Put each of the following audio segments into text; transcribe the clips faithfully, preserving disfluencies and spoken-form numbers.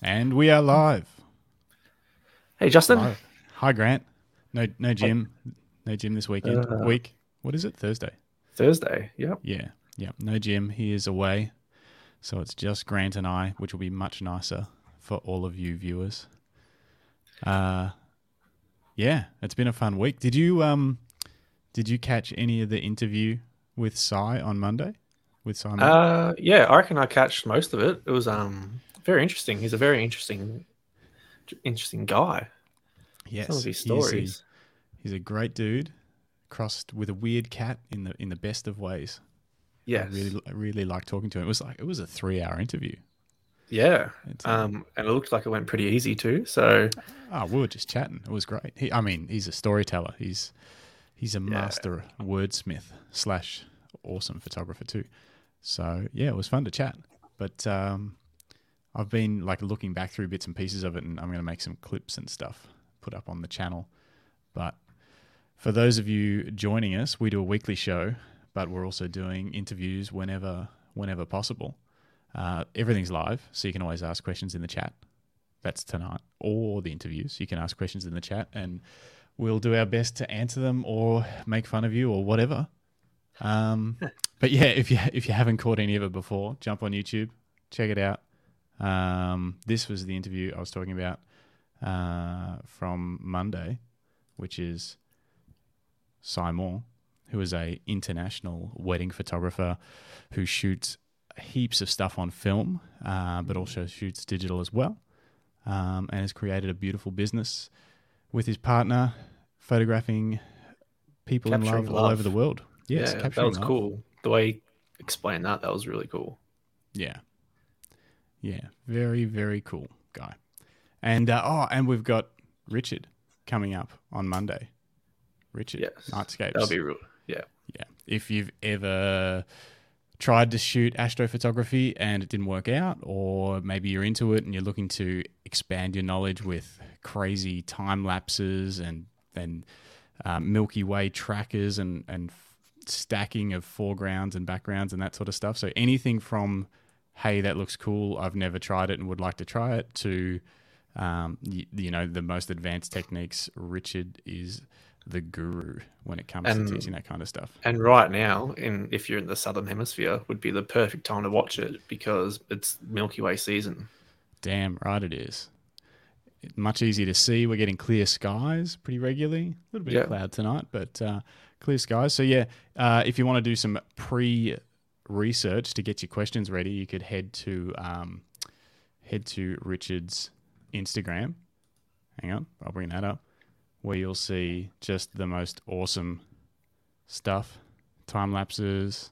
And we are live. Hey, Justin. Live. Hi, Grant. No, no gym. No gym this weekend. Uh, Week. What is it? Thursday. Thursday. Yep. Yeah. Yeah. No gym. He is away. So it's just Grant and I, which will be much nicer for all of you viewers. Uh, yeah, it's been a fun week. Did you um, did you catch any of the interview with Sai on Monday? With Simon? Uh, yeah, I reckon I catched most of it. It was um very interesting. He's a very interesting, interesting guy. Yes, Some of his he is stories. a, he's a great dude, crossed with a weird cat in the in the best of ways. Yes. I really, I really liked talking to him. It was like it was a three-hour interview. Yeah. It's, um, Um, and it looked like it went pretty easy too. So oh, we were just chatting. It was great. He, I mean, he's a storyteller. He's he's a master wordsmith slash awesome photographer too. So yeah, it was fun to chat. But um, I've been like looking back through bits and pieces of it, and I'm going to make some clips and stuff put up on the channel. But for those of you joining us, we do a weekly show, but we're also doing interviews whenever whenever possible. Uh, everything's live, so you can always ask questions in the chat. That's tonight, or the interviews. You can ask questions in the chat, and we'll do our best to answer them or make fun of you or whatever. Um, but yeah, if you if you haven't caught any of it before, jump on YouTube, check it out. Um, this was the interview I was talking about uh, from Monday, which is Sai Moore, who is a international wedding photographer who shoots heaps of stuff on film, uh, but also shoots digital as well, um, and has created a beautiful business with his partner, photographing people Capturing in love all love. over the world. Yes, yeah, that capturing was love. cool. The way he explained that, that was really cool. Yeah, yeah, very very cool guy. And uh, oh, and we've got Richard coming up on Monday. Richard, Yes, Nightscapes. that'll be real. Yeah, Yeah, if you've ever tried to shoot astrophotography and it didn't work out, or maybe you're into it and you're looking to expand your knowledge with crazy time lapses and and um, Milky Way trackers and and stacking of foregrounds and backgrounds and that sort of stuff. So anything from, hey, that looks cool, I've never tried it and would like to try it, to um, you, you know, the most advanced techniques. Richard is the guru when it comes and, to teaching that kind of stuff. And right now, in if you're in the southern hemisphere, would be the perfect time to watch it because it's Milky Way season. Damn right it is. Much easier to see. We're getting clear skies pretty regularly. A little bit Yeah. of cloud tonight, but uh, clear skies. So yeah, uh, if you want to do some pre-research to get your questions ready, you could head to um, head to Richard's Instagram. Hang on, I'll bring that up, where you'll see just the most awesome stuff, time lapses,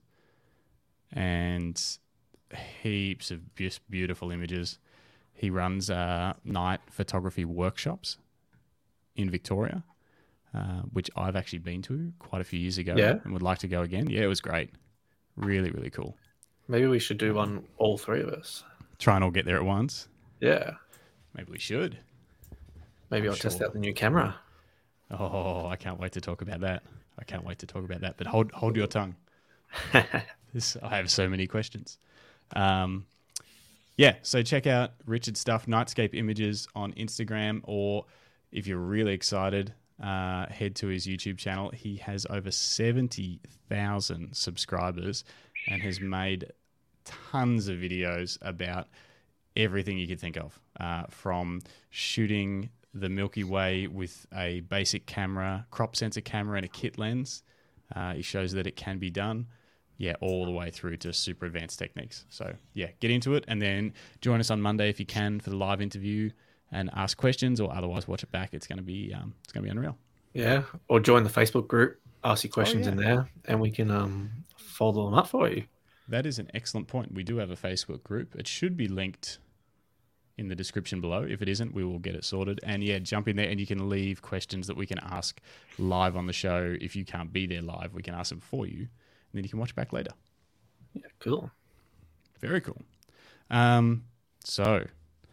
and heaps of just beautiful images. He runs uh, night photography workshops in Victoria, uh, which I've actually been to quite a few years ago Yeah. and would like to go again. Yeah, it was great. Really, really cool. Maybe we should do one, all three of us. Try and all get there at once. Yeah. Maybe we should. Maybe I'm I'll test sure. out the new camera. Oh, I can't wait to talk about that. I can't wait to talk about that. But hold hold your tongue. This, I have so many questions. Um, yeah, so check out Richard's stuff, Nightscape Images on Instagram, or if you're really excited, uh, head to his YouTube channel. He has over seventy thousand subscribers and has made tons of videos about everything you could think of, uh, from shooting the Milky Way with a basic camera, crop sensor camera and a kit lens. Uh, he shows that it can be done. Yeah, all the way through to super advanced techniques. So yeah, get into it and then join us on Monday if you can for the live interview and ask questions, or otherwise watch it back. It's going to be um, it's going to be unreal. Yeah. Or join the Facebook group, ask your questions yeah. in there, and we can um, follow them up for you. That is an excellent point. We do have a Facebook group. It should be linked in the description below. If it isn't, we will get it sorted. And yeah, jump in there and you can leave questions that we can ask live on the show. If you can't be there live, we can ask them for you. And then you can watch back later. Yeah, cool. Very cool. Um, so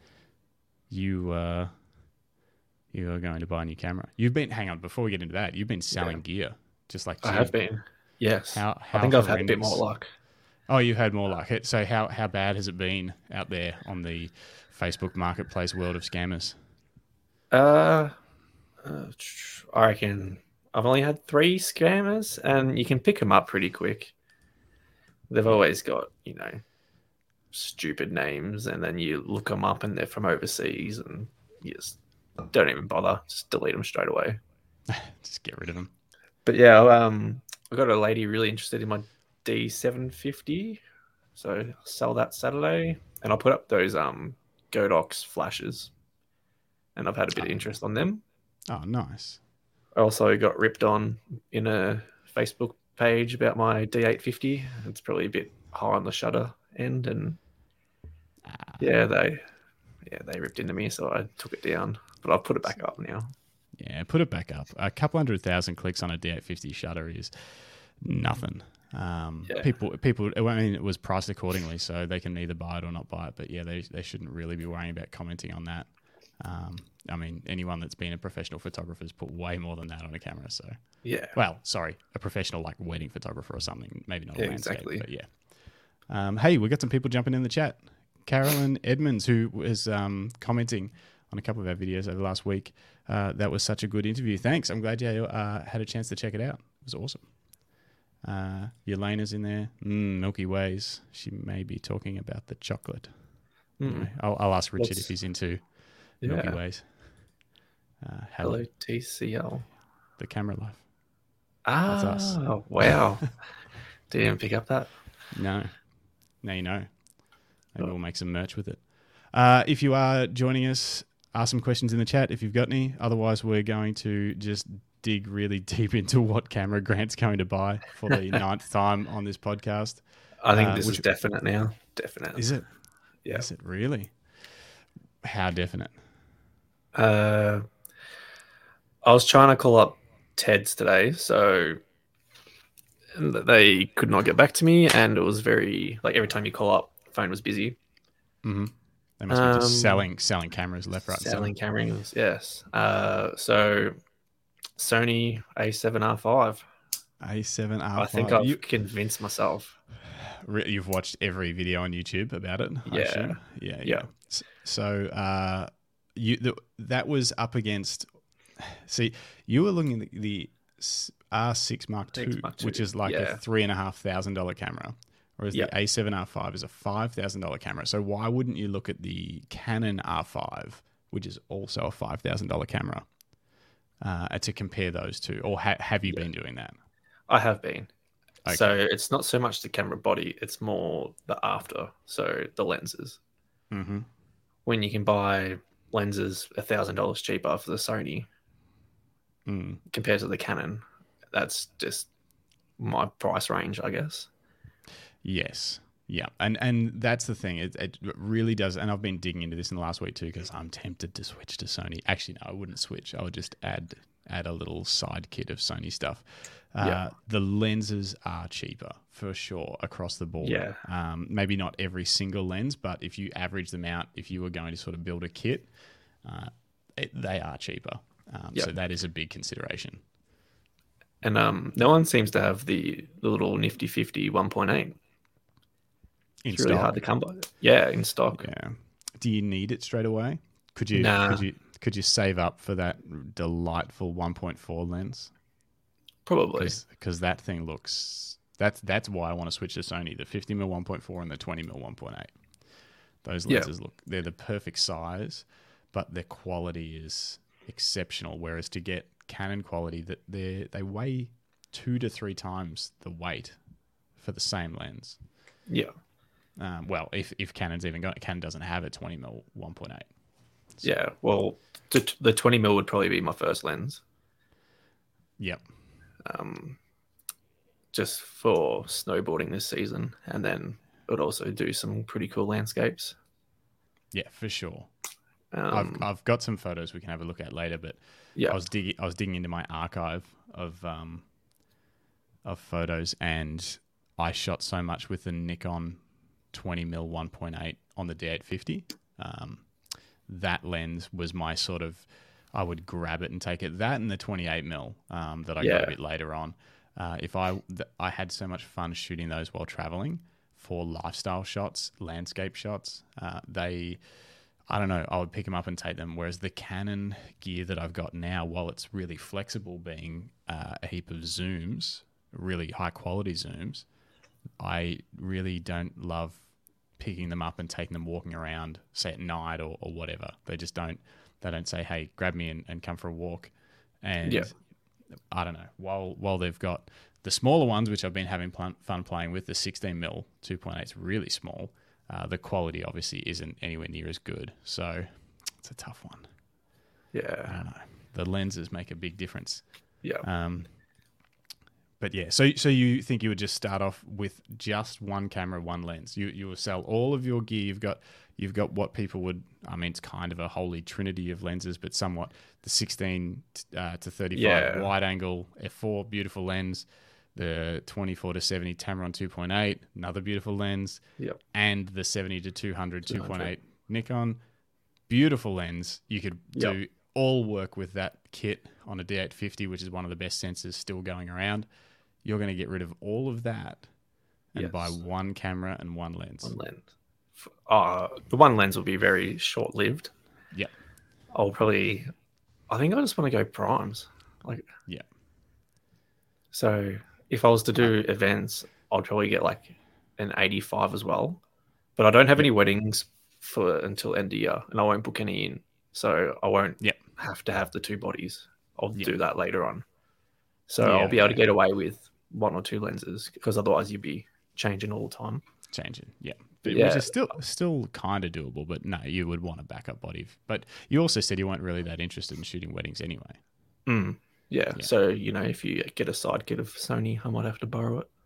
you uh, you are going to buy a new camera. You've been, hang on, before we get into that, you've been selling Yeah. gear, just like I Jim. have been. Yes. How, how I think I've had a bit horrendous- more luck. Oh, you've had more like it. So how how bad has it been out there on the Facebook Marketplace world of scammers? Uh, uh, I reckon I've only had three scammers, and you can pick them up pretty quick. They've always got, you know, stupid names, and then you look them up, and they're from overseas, and you just don't even bother. Just delete them straight away. Just get rid of them. But yeah, um, I got a lady really interested in my D seven fifty, so I'll sell that Saturday, and I'll put up those um Godox flashes, and I've had a bit of interest on them. Oh, nice. I also got ripped on in a Facebook page about my D eight fifty. It's probably a bit high on the shutter end, and yeah, they yeah they ripped into me, so I took it down. But I've put it back up now. Yeah, put it back up. A couple hundred thousand clicks on a D eight fifty shutter is nothing. Um, Yeah. People, people. I mean, it was priced accordingly, so they can either buy it or not buy it. But yeah, they they shouldn't really be worrying about commenting on that. Um, I mean, anyone that's been a professional photographer has put way more than that on a camera. So Yeah. well, sorry, a professional like wedding photographer or something. Maybe not a Yeah, landscape, exactly. but yeah. Um, hey, we got some people jumping in the chat. Carolyn Edmonds, who was um, commenting on a couple of our videos over the last week. Uh, that was such a good interview. Thanks. I'm glad you uh, had a chance to check it out. It was awesome. Uh, Yelena's in there. Mm, Milky Ways. She may be talking about the chocolate. Mm. Anyway, I'll, I'll ask Richard What's- if he's into Yeah. Milky Ways. Uh, hello, Hello, T C L. the camera life. Ah, That's us. wow. Didn't even pick up that. No. Now you know. Maybe Oh. we'll make some merch with it. Uh, if you are joining us, ask some questions in the chat if you've got any. Otherwise, we're going to just dig really deep into what camera Grant's going to buy for the ninth time on this podcast. I think Uh, this which- is definite now. Definite. Is it? Yeah. Is it really? How definite? Uh, I was trying to call up Ted's today, so they could not get back to me, and it was very like every time you call up, the phone was busy. Mm-hmm. They must be Um, just selling selling cameras left, right, and Selling center. cameras, yes. Uh, so Sony A seven R five. A seven R five. I think I've You, convinced myself. re- you've watched every video on YouTube about it. I Yeah. assume? yeah, yeah. Yeah. S- So uh, you the, that was up against. See, you were looking at the, the s- R six Mark two, Six Mark two, which is like yeah. a three and a half thousand dollar camera, whereas Yeah. the A seven R five is a five thousand dollar camera. So why wouldn't you look at the Canon R five, which is also a five thousand dollar camera, uh, to compare those two? Or ha- have you Yeah. been doing that? I have been. Okay. So it's not so much the camera body, it's more the after. So the lenses. Mm-hmm. When you can buy lenses a thousand dollars cheaper for the Sony Mm. compared to the Canon, that's just my price range, I guess. Yes. Yeah. And and that's the thing. It, it really does. And I've been digging into this in the last week too because I'm tempted to switch to Sony. Actually, no, I wouldn't switch. I would just add add a little side kit of Sony stuff. Uh, Yeah. The lenses are cheaper for sure across the board. Yeah. Um, maybe not every single lens, but if you average them out, if you were going to sort of build a kit, uh, it, they are cheaper. Um, Yep. So that is a big consideration. And um, no one seems to have the, the little nifty fifty one point eight. In It's really stock. hard to come by. Yeah, in stock. Yeah. Do you need it straight away? Could you Nah. could you could you save up for that delightful one point four lens? Probably. Because that thing looks that's that's why I want to switch to Sony, the fifty millimeter one point four and the twenty millimeter one point eight. Those Yeah. lenses look they're the perfect size, but their quality is exceptional. Whereas to get Canon quality, that they they weigh two to three times the weight for the same lens. Yeah. Um, well, if if Canon's even got Canon doesn't have a twenty millimeter one point eight. Yeah. Well, t- the twenty mil would probably be my first lens. Yep. Um, just for snowboarding this season, and then it would also do some pretty cool landscapes. Yeah, for sure. Um, I've I've got some photos we can have a look at later, but yeah, I was digging I was digging into my archive of um of photos, and I shot so much with the Nikon twenty millimeter one point eight on the D eight fifty. Um, that lens was my sort of I would grab it and take it. That and the twenty-eight millimeter um, that I got Yeah. a bit later on. Uh, if I th- I had so much fun shooting those while traveling. for lifestyle shots, landscape shots. Uh, they, I don't know, I would pick them up and take them. Whereas the Canon gear that I've got now, while it's really flexible, being uh, a heap of zooms, really high quality zooms, I really don't love picking them up and taking them walking around, say at night or, or whatever. They just don't, they don't say, hey, grab me and, and come for a walk. And Yeah. I don't know, while while they've got the smaller ones, which I've been having pl- fun playing with, the sixteen mil two point eight is really small. Uh, the quality obviously isn't anywhere near as good. So it's a tough one. I Yeah. don't know. The lenses make a big difference. Yeah. Um, but yeah, so so you think you would just start off with just one camera, one lens. You you will sell all of your gear. You've got you've got what people would, I mean, it's kind of a holy trinity of lenses, but somewhat the sixteen uh, to thirty-five Yeah. wide angle f four, beautiful lens, the twenty-four to seventy Tamron two point eight, another beautiful lens, Yep. and the seventy to two hundred two hundred. two point eight Nikon, beautiful lens. You could Yep. do all work with that kit on a D eight fifty, which is one of the best sensors still going around. You're going to get rid of all of that and Yes. buy one camera and one lens. One lens. F- Uh, the one lens will be very short lived. Yep. I'll probably, I think I just want to go primes. Like, Yeah. so if I was to do events, I'd probably get like an eighty-five as well. But I don't have any weddings for until end of year, and I won't book any in, so I won't Yep. have to have the two bodies. I'll Yep. do that later on. So Yeah, I'll be able to okay. get away with one or two lenses, because otherwise you'd be changing all the time. Changing. Yeah. But, Yeah. Which is still still kind of doable, but no, you would want a backup body. But you also said you weren't really that interested in shooting weddings anyway. Mm, yeah. Yeah. So, you know, if you get a side kit of Sony, I might have to borrow it.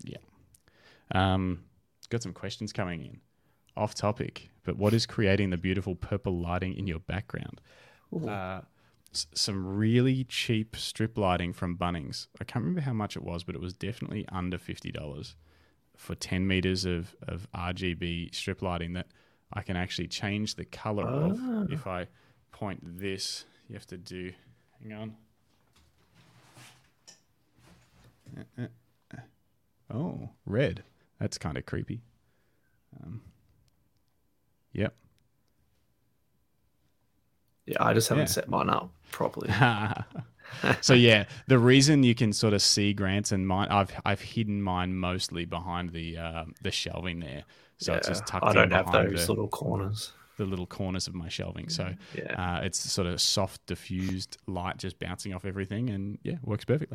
Um, got some questions coming in. Off topic, but what is creating the beautiful purple lighting in your background? Ooh. Uh, s- some really cheap strip lighting from Bunnings. I can't remember how much it was, but it was definitely under fifty dollars for ten meters of, of R G B strip lighting that I can actually change the color Ah. of. If I point this, you have to do, hang on. Uh, uh, uh. Oh, red. That's kind of creepy. Um, yep. Yeah, I just haven't Yeah. set mine up properly. So yeah, the reason you can sort of see Grant's and mine, I've I've hidden mine mostly behind the uh, the shelving there, so it's just tucked I in don't have behind those the, little corners. the little corners of my shelving. So Yeah. uh, it's sort of soft, diffused light just bouncing off everything, and yeah, works perfectly.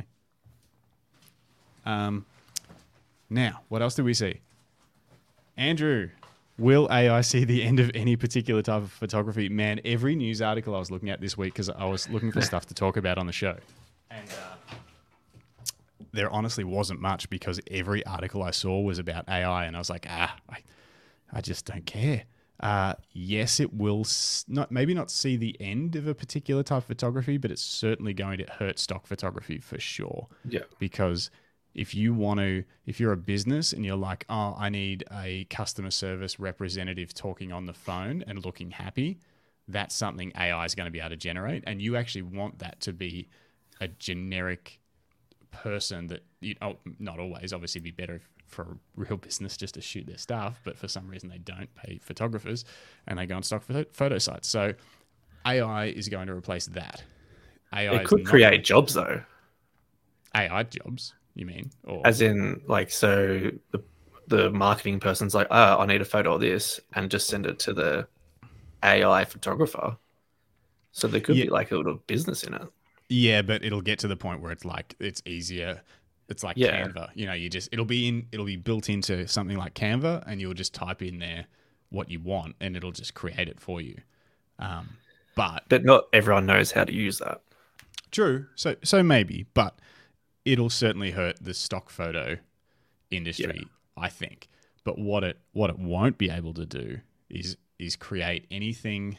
Um, now what else do we see? Andrew, will A I see the end of any particular type of photography? Man, every news article I was looking at this week, because I was looking for stuff to talk about on the show, and uh, there honestly wasn't much, because every article I saw was about A I, and I was like, ah, I, I just don't care. Uh, yes, it will s- not maybe not see the end of a particular type of photography, but it's certainly going to hurt stock photography for sure. Yeah. Because if you want to, if you're a business and you're like, oh, I need a customer service representative talking on the phone and looking happy, that's something A I is going to be able to generate. And you actually want that to be a generic person that, you oh, not always, obviously it'd be better for a real business just to shoot their stuff, but for some reason they don't pay photographers and they go on stock photo, photo sites. So A I is going to replace that. A I It is could not create jobs though, A I jobs, you mean? Or as in like, so the the marketing person's like, oh, I need a photo of this, and just send it to the A I photographer. So there could Yeah. be like a little business in it. yeah, but it'll get to the point where it's like it's easier. It's like Yeah. Canva. You know, you just it'll be in it'll be built into something like Canva, and you'll just type in there what you want, and it'll just create it for you. Um, but But not everyone knows how to use that. true. So so maybe, but it'll certainly hurt the stock photo industry, I think. But what it what it won't be able to do is is create anything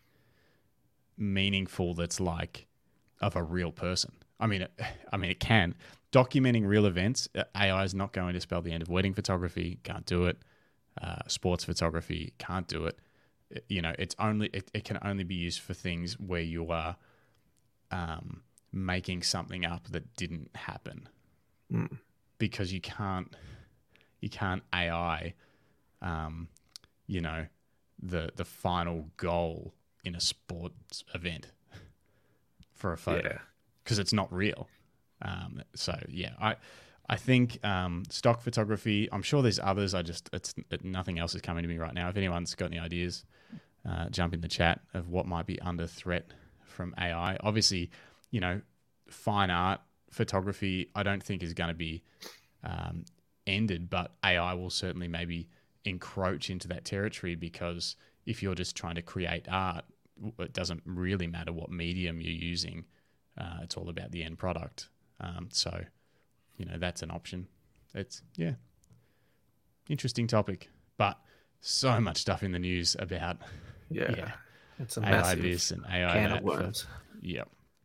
meaningful that's like of a real person. I mean, it, I mean, it can. Documenting real events, uh, A I is not going to spell the end of wedding photography. Can't do it. Uh, sports photography can't do it. It- You know, it's only it, it can only be used for things where you are um, making something up that didn't happen, Mm. because you can't you can't A I, um, you know, the the final goal in a sports event for a photo because Yeah. it's not real. Um, so yeah, I I think um, stock photography. I'm sure there's others. I just it's it, nothing else is coming to me right now. If anyone's got any ideas, uh, jump in the chat of what might be under threat from A I. Obviously, you know, fine art photography. I don't think is going to be um, ended, but A I will certainly maybe encroach into that territory because if you're just trying to create art, it doesn't really matter what medium you're using. Uh, it's all about the end product. Um, so, you know, that's an option. It's, yeah, interesting topic, but so much stuff in the news about, Yeah. yeah, It's a A I massive this and A I can that. of worms. For, yeah.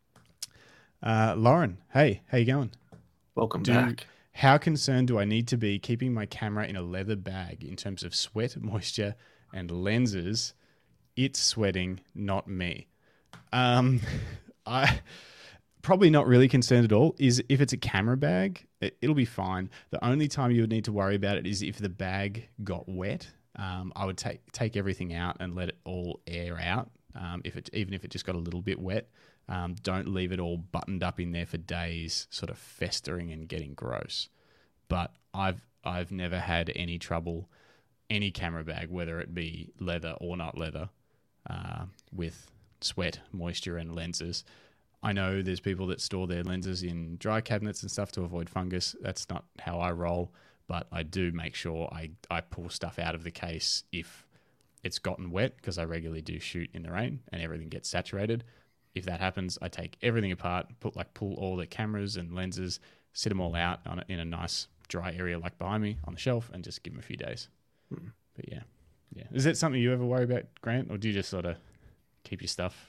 Uh, Lauren, hey, how you going? Welcome Do, back. How concerned do I need to be keeping my camera in a leather bag in terms of sweat, moisture, and lenses? It's sweating, not me. Um, I probably not really concerned at all. Is if it's a camera bag, it, it'll be fine. The only time you would need to worry about it is if the bag got wet. Um, I would take take everything out and let it all air out. Um, if it even if it just got a little bit wet, um, don't leave it all buttoned up in there for days, sort of festering and getting gross. But I've I've never had any trouble, any camera bag, whether it be leather or not leather, uh, with sweat, moisture, and lenses. I know there's people that store their lenses in dry cabinets and stuff to avoid fungus. That's not how I roll, but I do make sure I, I pull stuff out of the case if it's gotten wet, because I regularly do shoot in the rain and everything gets saturated. If that happens, I take everything apart, put like pull all the cameras and lenses, sit them all out on a, in a nice dry area like behind me on the shelf, and just give them a few days. Hmm. But yeah, yeah. Is that something you ever worry about, Grant, or do you just sort of keep your stuff?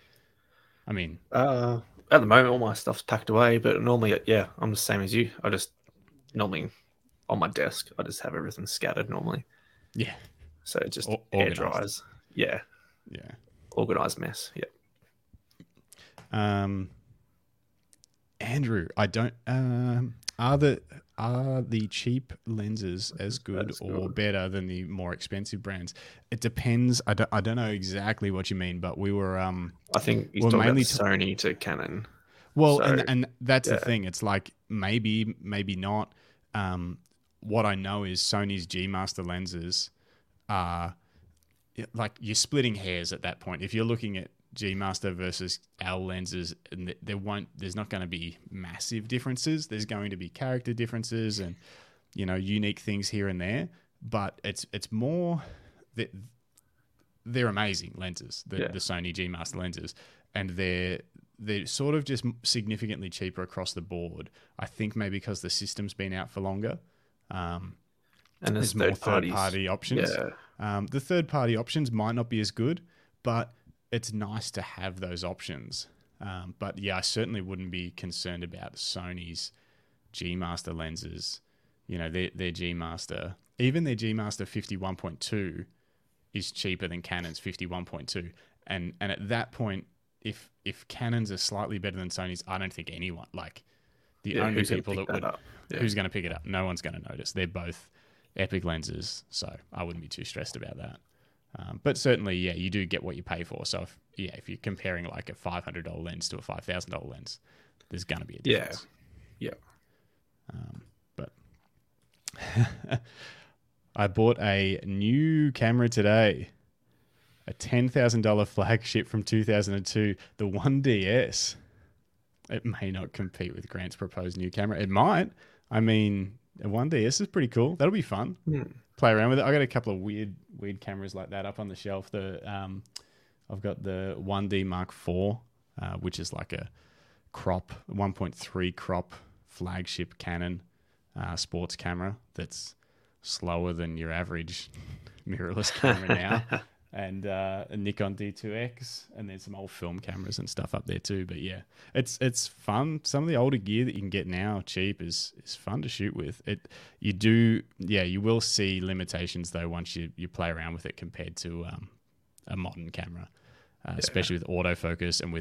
I mean, uh, at the moment, all my stuff's packed away, but normally, yeah, I'm the same as you. I just normally on my desk, I just have everything scattered normally. Yeah. So it just o- air dries. Yeah. Yeah. Organized mess. Yeah. Um, Andrew, I don't. Um, are the are the cheap lenses as good That's or good. better than the more expensive brands? It depends. I don't. I don't know exactly what you mean, but we were. Um, I think he's we're talking mainly about Sony to Canon. Well, So, and and that's yeah. the thing. It's like maybe, maybe not. Um, what I know is Sony's G Master lenses are like you're splitting hairs at that point. If you're looking at G Master versus our lenses, and there won't, there's not going to be massive differences. There's going to be character differences and, you know, unique things here and there. But it's it's more that they're amazing lenses, the, Yeah. the Sony G Master lenses, and they're they're sort of just significantly cheaper across the board. I think maybe because the system's been out for longer. Um, And there's there's more third parties. third-party options. Yeah. Um, the third-party options might not be as good, but it's nice to have those options. Um, but yeah, I certainly wouldn't be concerned about Sony's G Master lenses. You know, their their G Master, even their G Master fifty-one point two is cheaper than Canon's fifty-one point two. And and at that point, if if Canon's are slightly better than Sony's, I don't think anyone, like the Yeah, only who's gonna people pick that would, that up? Yeah. who's going to pick it up? No one's going to notice. They're both epic lenses, so I wouldn't be too stressed about that. Um, but certainly, yeah, you do get what you pay for. So if, yeah, if you're comparing like a five hundred dollars lens to a five thousand dollars lens, there's going to be a Yeah. difference. Yeah. Um, but I bought a new camera today, a ten thousand dollars flagship from two thousand two, the one D S. It may not compete with Grant's proposed new camera. It might. I mean, a one D S is pretty cool. That'll be fun. Hmm. Play around with it. I got a couple of weird, weird cameras like that up on the shelf. The um, I've got the one D Mark four, uh, which is like a crop, one point three crop flagship Canon uh, sports camera that's slower than your average mirrorless camera now. And uh, a Nikon D two X, and there's some old film cameras and stuff up there too. But yeah, it's it's fun. Some of the older gear that you can get now cheap is is fun to shoot with. It you do yeah you will see limitations though once you, you play around with it compared to um, a modern camera, uh, Yeah. especially with autofocus and with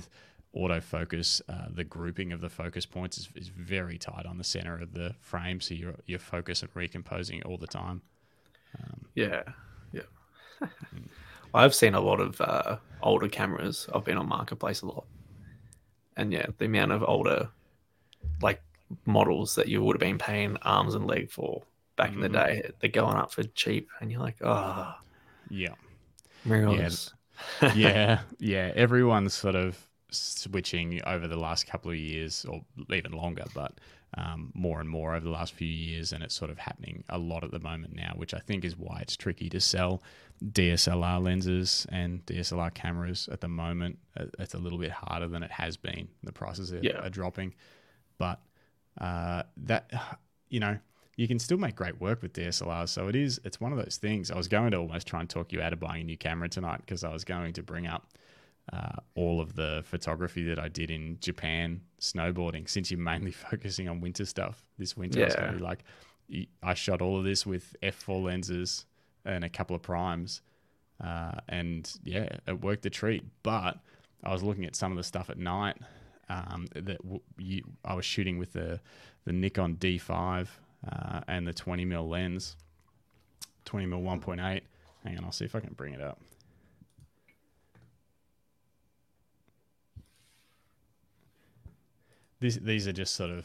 autofocus, uh, the grouping of the focus points is, is very tight on the center of the frame, so you're you're focus and recomposing all the time. Um, yeah, yeah. I've seen a lot of uh, older cameras. I've been on Marketplace a lot, and yeah, the amount of older like models that you would have been paying arms and leg for back in the day, they're going up for cheap, and you're like, oh, yeah, mirrorless. Yeah, yeah, yeah. Everyone's sort of switching over the last couple of years, or even longer, but um, more and more over the last few years, and it's sort of happening a lot at the moment now, which I think is why it's tricky to sell D S L R lenses and D S L R cameras at the moment. It's a little bit harder than it has been. The prices are, Yeah. are dropping, but uh, that, you know, you can still make great work with D S L Rs. So it is, it's one of those things. I was going to almost try and talk you out of buying a new camera tonight, because I was going to bring up uh, all of the photography that I did in Japan snowboarding, since you're mainly focusing on winter stuff this winter. I was Yeah. going to be like, I shot all of this with f four lenses and a couple of primes. Uh, and yeah, it worked a treat. But I was looking at some of the stuff at night um, that w- you, I was shooting with the, the Nikon D five uh, and the twenty mil lens, twenty mil one point eight. Hang on, I'll see if I can bring it up. These, these are just sort of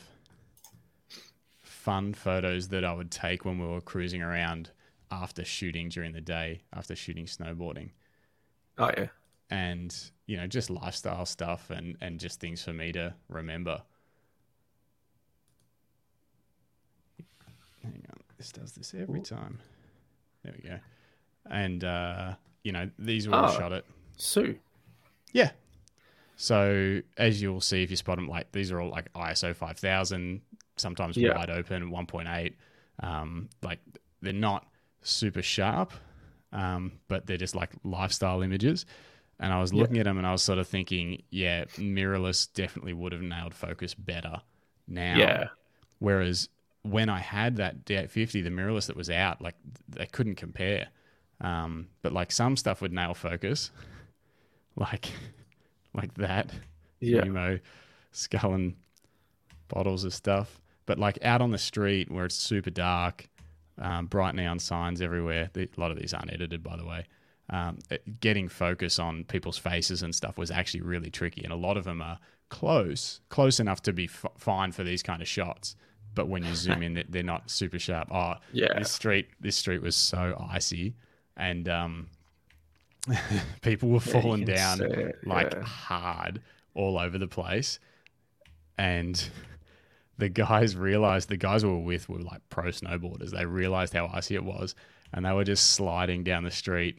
fun photos that I would take when we were cruising around after shooting during the day, after shooting snowboarding. Oh yeah. And, you know, just lifestyle stuff and, and just things for me to remember. Hang on. This does this every time. There we go. And, uh, you know, these were all Oh. shot at... Sue. Yeah. So as you'll see if you spot them, like these are all like I S O five thousand, sometimes Yeah. wide open, one point eight. Um, like they're not super sharp, um, but they're just like lifestyle images. And I was looking Yeah. at them and I was sort of thinking, yeah, mirrorless definitely would have nailed focus better now. Yeah. Whereas when I had that D eight fifty, the mirrorless that was out, like they couldn't compare. Um, but like some stuff would nail focus, like like that. Yeah. Nemo, skull and bottles of stuff. But like out on the street where it's super dark, um, bright neon signs everywhere. The, a lot of these aren't edited, by the way. Um, it, getting focus on people's faces and stuff was actually really tricky. And a lot of them are close, close enough to be f- fine for these kind of shots. But when you zoom in, they're not super sharp. Oh, Yeah. this street, this street was so icy, and um, people were Yeah, you falling can down see it, like yeah. hard all over the place. And the guys realized, the guys we were with were like pro snowboarders. They realized how icy it was, and they were just sliding down the street.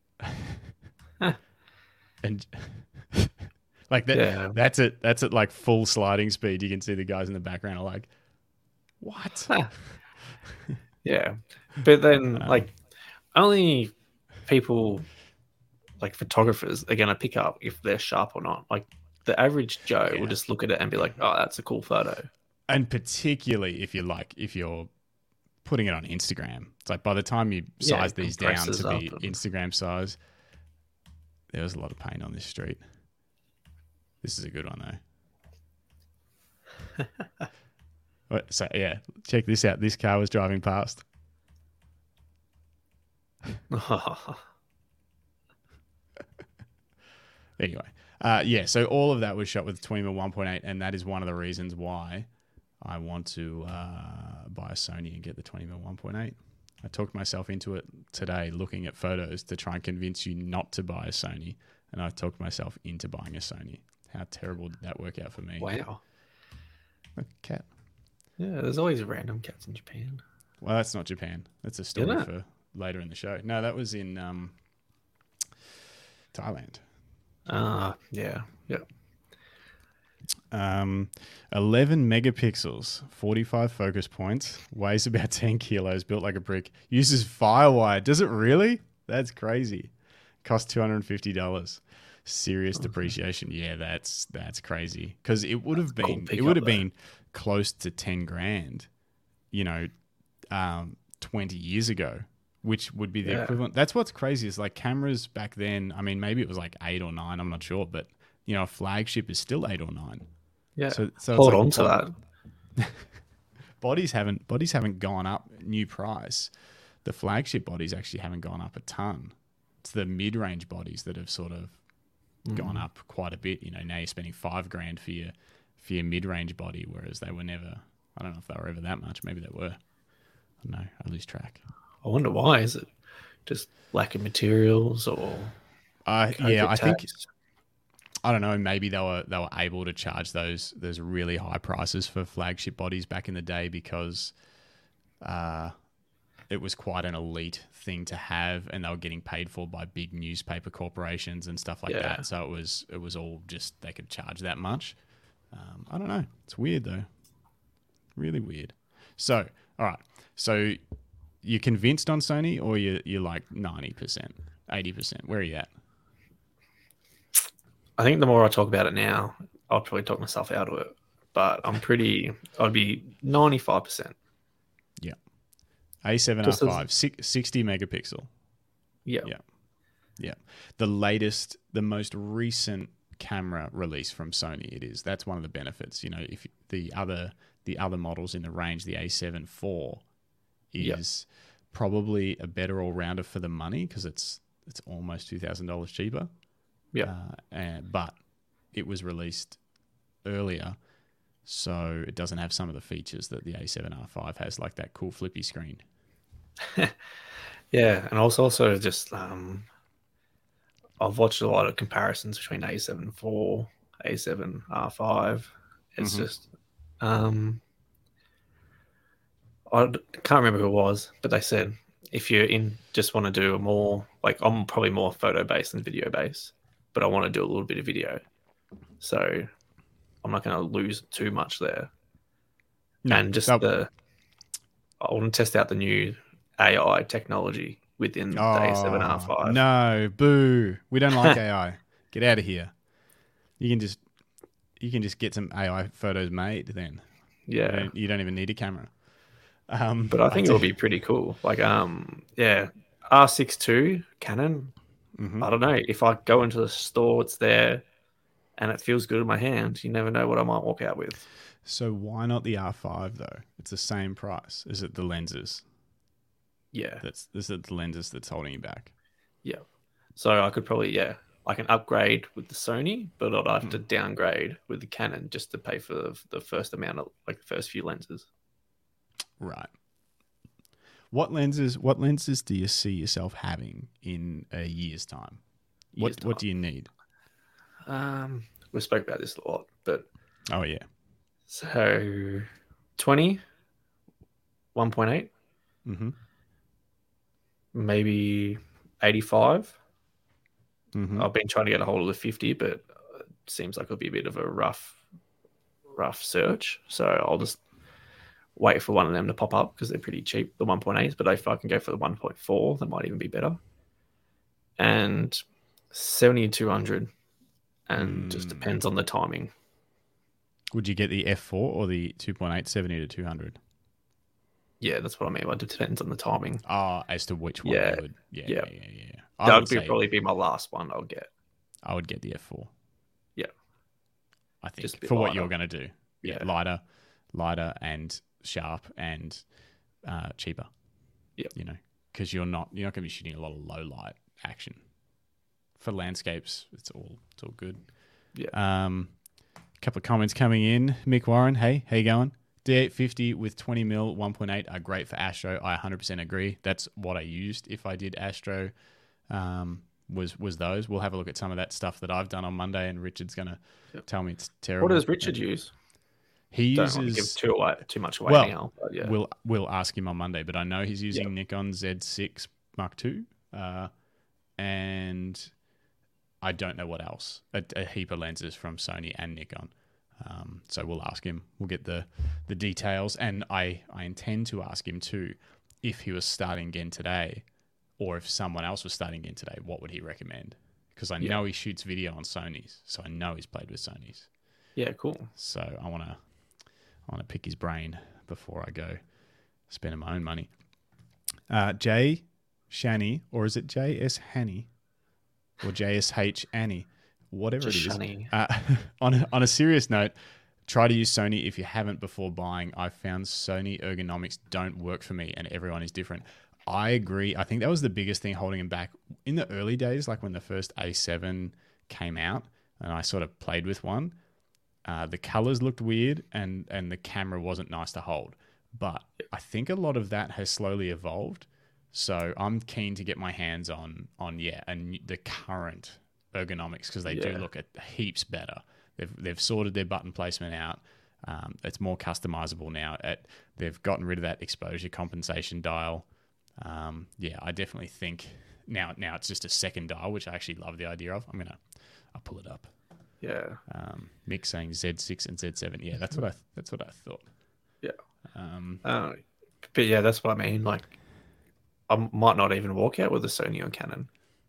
And like that, Yeah. that's it. That's at like full sliding speed. You can see the guys in the background are like, what? Yeah. But then, Um, like, only people, like photographers, are going to pick up if they're sharp or not. Like, the average Joe Yeah. will just look at it and be like, oh, that's a cool photo. And particularly if you're like, if you're putting it on Instagram, it's like by the time you Yeah, size it these down compresses to be up and- Instagram size, there was a lot of paint on this street. This is a good one though. What- so yeah, check this out. This car was driving past. Anyway, uh, yeah, so all of that was shot with twenty mil one point eight, and that is one of the reasons why I want to uh, buy a Sony and get the twenty mil one point eight. I talked myself into it today looking at photos to try and convince you not to buy a Sony, and I talked myself into buying a Sony. How terrible did that work out for me? Wow. Look, cat. Yeah, there's always random cats in Japan. Well, that's not Japan. That's a story Isn't it? for later in the show. No, that was in um, Thailand. Ah, yeah. Yeah. Um, eleven megapixels, forty-five focus points, weighs about ten kilos, built like a brick, uses Firewire. Does it really? That's crazy. Cost two hundred fifty dollars. Serious depreciation. Yeah, that's that's crazy. Because it would have That's a cool been, it pickup would have though. been close to ten grand, you know, um, twenty years ago, which would be the Yeah. equivalent. That's what's crazy is like cameras back then. I mean, maybe it was like eight or nine. I'm not sure, but you know, a flagship is still eight or nine. Yeah. So, so Hold it's like on to bod- that. bodies haven't bodies haven't gone up new price. The flagship bodies actually haven't gone up a ton. It's the mid range bodies that have sort of Mm. gone up quite a bit. You know, now you're spending five grand for your for your mid range body, whereas they were never. I don't know if they were ever that much. Maybe they were. I don't know. I lose track. I wonder why. Is it just lack of materials or Uh, yeah, COVID I think tax? I don't know. Maybe they were they were able to charge those those really high prices for flagship bodies back in the day because uh, it was quite an elite thing to have, and they were getting paid for by big newspaper corporations and stuff like Yeah. that. So it was it was all just they could charge that much. Um, I don't know. It's weird though. Really weird. So all right. So you're convinced on Sony, or you you're like ninety percent, eighty percent? Where are you at? I think the more I talk about it now, I'll probably talk myself out of it. But I'm pretty. I'd be ninety-five percent. Yeah. A seven R Just as- five, six- sixty megapixel. Yeah. Yeah. Yeah. The latest, the most recent camera release from Sony it is. That's one of the benefits. You know, if the other the other models in the range, the A seven four is Yep. probably a better all-rounder for the money because it's it's almost two thousand dollars cheaper. Yeah. Uh, and, but it was released earlier, so it doesn't have some of the features that the A seven R five has, like that cool flippy screen. Yeah, and also also just um, I've watched a lot of comparisons between A seven four, A seven R five. It's Mhm. just um, I d- can't remember who it was, but they said if you're in just want to do a more like I'm probably more photo based than video based, but I want to do a little bit of video, so I'm not going to lose too much there. No, and just that- the I want to test out the new A I technology within the A seven R five. Oh, no, boo. We don't like A I. Get out of here. You can just you can just get some A I photos made then. You Yeah, don't, you don't even need a camera. Um, but I think do- it'll be pretty cool. Like, um, yeah, R six two Canon. Mhm. I don't know if I go into the store, it's there, and it feels good in my hand. You never know what I might walk out with. So why not the R five though? It's the same price. Is it the lenses? Yeah, That's is it the lenses that's holding you back? yeah. So I could probably yeah, I can upgrade with the Sony, but I'd have to Hmm. downgrade with the Canon just to pay for the, the first amount of like the first few lenses. Right. What lenses? What lenses do you see yourself having in a year's time? Years What What do you need? Um, we spoke about this a lot, but Oh yeah. so twenty, one point eight, Mm-hmm. maybe eighty-five. Mm-hmm. I've been trying to get a hold of the fifty, but it seems like it'll be a bit of a rough, rough search. So I'll just wait for one of them to pop up because they're pretty cheap, the one point eight. But if I can go for the one point four, that might even be better. And seventy to two hundred, and just Mm. depends on the timing. Would you get the F four or the two point eight, seventy to two hundred? Yeah, that's what I mean. It depends on the timing. Oh, as to which one Yeah, you would. Yeah, yeah. yeah, yeah, yeah. I That would would be, say probably be my last one I'll get. I would get the F four. Yeah. I think Just a bit for what lighter. you're going to do. Yeah, Yeah. lighter, lighter and sharp and uh, cheaper. Yeah. You know, because you're not you're not going to be shooting a lot of low light action. For landscapes, it's all it's all good. Yeah. Um, a couple of comments coming in. Mick Warren, hey, how you going? D eight fifty with twenty mil one point eight are great for Astro. I one hundred percent agree. That's what I used if I did Astro. Um, was was those. We'll have a look at some of that stuff that I've done on Monday, and Richard's going to Yep. tell me it's terrible. What does Richard use? He Don't want to give uses. too away, too much away Well, now. But yeah. We'll we'll ask him on Monday, but I know he's using Yep. Nikon Z six Mark two, uh, and I don't know what else. A, a heap of lenses from Sony and Nikon. Um, so we'll ask him. We'll get the the details, and I I intend to ask him too if he was starting again today, or if someone else was starting again today. What would he recommend? Because I Yeah. know he shoots video on Sony's, so I know he's played with Sony's. Yeah, cool. So I want to I want to pick his brain before I go spending my own money. Uh, J Shani, or is it J S Hanny, or J S H Annie? whatever Just it is. shunny. Uh, on a, on a serious note, try to use Sony if you haven't before buying. I found Sony ergonomics don't work for me, and everyone is different. I agree. I think that was the biggest thing holding him back in the early days, like when the first A seven came out, and I sort of played with one. Uh, the colors looked weird, and and the camera wasn't nice to hold. But I think a lot of that has slowly evolved. So I'm keen to get my hands on on yeah, and the current ergonomics because they Yeah. do look at heaps better. They've they've sorted their button placement out. Um, it's more customizable now. At they've gotten rid of that exposure compensation dial. Um, yeah, I definitely think now now it's just a second dial, which I actually love the idea of. I'm gonna I'll pull it up. Yeah. Um, Mick saying Z six and Z seven. Yeah, that's what I that's what I thought. Yeah. Um, Uh, but yeah, that's what I mean. Like, I might not even walk out with a Sony or Canon.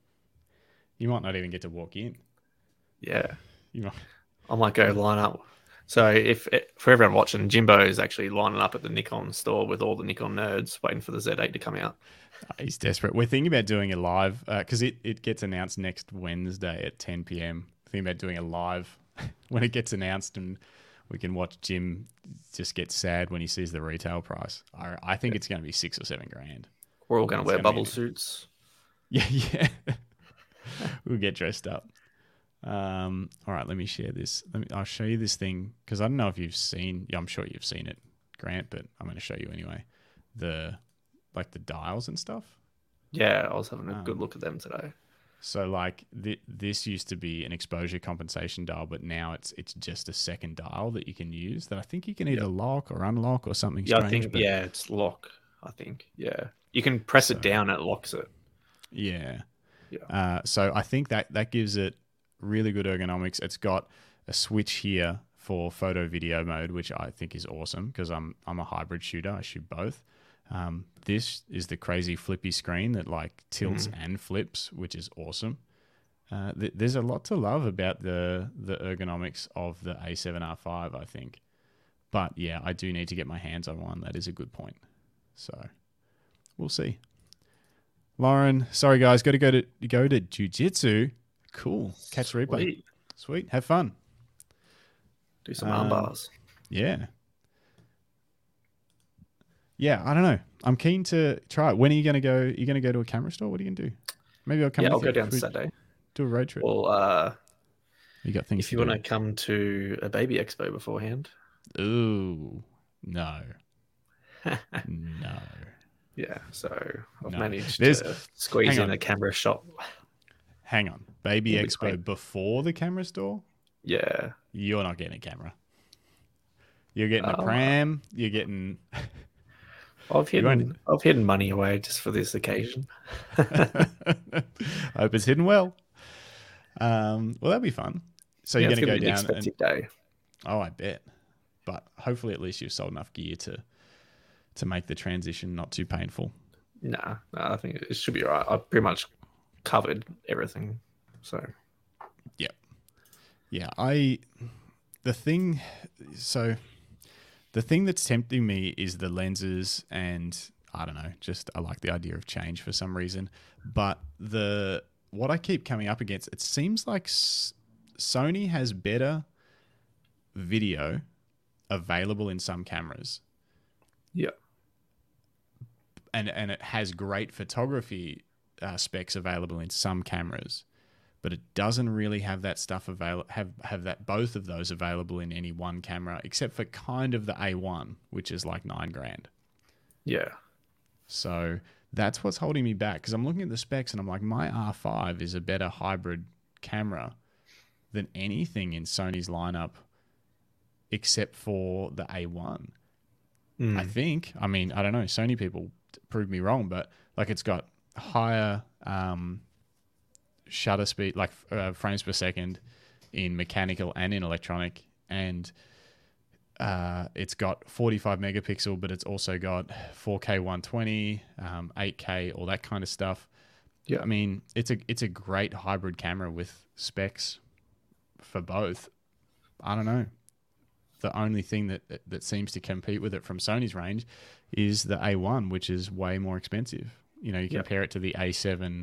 you might not even get to walk in. Yeah. You might. I might go line up. So if for everyone watching, Jimbo is actually lining up at the Nikon store with all the Nikon nerds, waiting for the Z eight to come out. He's desperate. We're thinking about doing a live because uh, it, it gets announced next Wednesday at ten p.m. Thinking about doing a live when it gets announced, and we can watch Jim just get sad when he sees the retail price. I, I think it's going to be six or seven grand. We're all going to It's wear gonna bubble be- suits. Yeah, yeah. We'll get dressed up. Um, all right, let me share this. Let me, I'll show you this thing because I don't know if you've seen. Yeah, I'm sure you've seen it, Grant, but I'm going to show you anyway. The like the dials and stuff. Yeah, I was having a good Um, look at them today. So like th- this used to be an exposure compensation dial, but now it's it's just a second dial that you can use that I think you can either lock or unlock or something Yeah, strange. I think but yeah, it's lock. I think yeah, you can press So- it down, and it locks it. yeah. Yeah. Uh, so I think that that gives it really good ergonomics. It's got a switch here for photo video mode, which I think is awesome because I'm I'm a hybrid shooter. I shoot both. Um, this is the crazy flippy screen that like tilts and flips, which is awesome. Uh, th- there's a lot to love about the the ergonomics of the A seven R five, I think. But yeah, I do need to get my hands on one. That is a good point. So we'll see. Lauren, sorry guys, got to go to go to jiu-jitsu. Cool. Catch the replay. Sweet. Sweet. Have fun. Do some Um, arm bars. Yeah. Yeah, I don't know. I'm keen to try it. When are you going to go? You're going to go to a camera store? What are you going to do? Maybe I'll come Yeah, I'll with go you. down Should we Saturday. do a road trip. Well, uh, You got things if you to want to come to a baby expo beforehand, do. Ooh. No. No. yeah. So I've No. managed There's- to squeeze hang in on. a camera shop. Hang on. Baby In Expo between. before the camera store? Yeah. You're not getting a camera. You're getting a Oh. pram. You're getting... I've You won't- hidden I've hidden money away just for this occasion. I hope it's hidden well. Um, well, that'd be fun. So Yeah, you're it's going to gonna go be an down and... expensive day. Oh, I bet. But hopefully at least you've sold enough gear to to make the transition not too painful. Nah, nah, I think it should be all right. I've pretty much covered everything. So Yeah, I... The thing... So... The thing that's tempting me is the lenses and I don't know, just I like the idea of change for some reason. But the what I keep coming up against, it seems like S- Sony has better video available in some cameras. yeah. And and it has great photography uh, specs available in some cameras, but it doesn't really have that stuff available. Have have that both of those available in any one camera, except for kind of the A one, which is like nine grand. Yeah. So that's what's holding me back because I'm looking at the specs and I'm like, my R five is a better hybrid camera than anything in Sony's lineup, except for the A one. Mm. I think. I mean, I don't know. Sony people prove me wrong, but like it's got higher um, shutter speed, like uh, frames per second in mechanical and in electronic, and uh, it's got forty-five megapixel, but it's also got four K one twenty, um, eight K, all that kind of stuff. Yeah. I mean, it's a it's a great hybrid camera with specs for both. I don't know. The only thing that, that that seems to compete with it from Sony's range is the A one, which is way more expensive. You know, you Yep. compare it to the A seven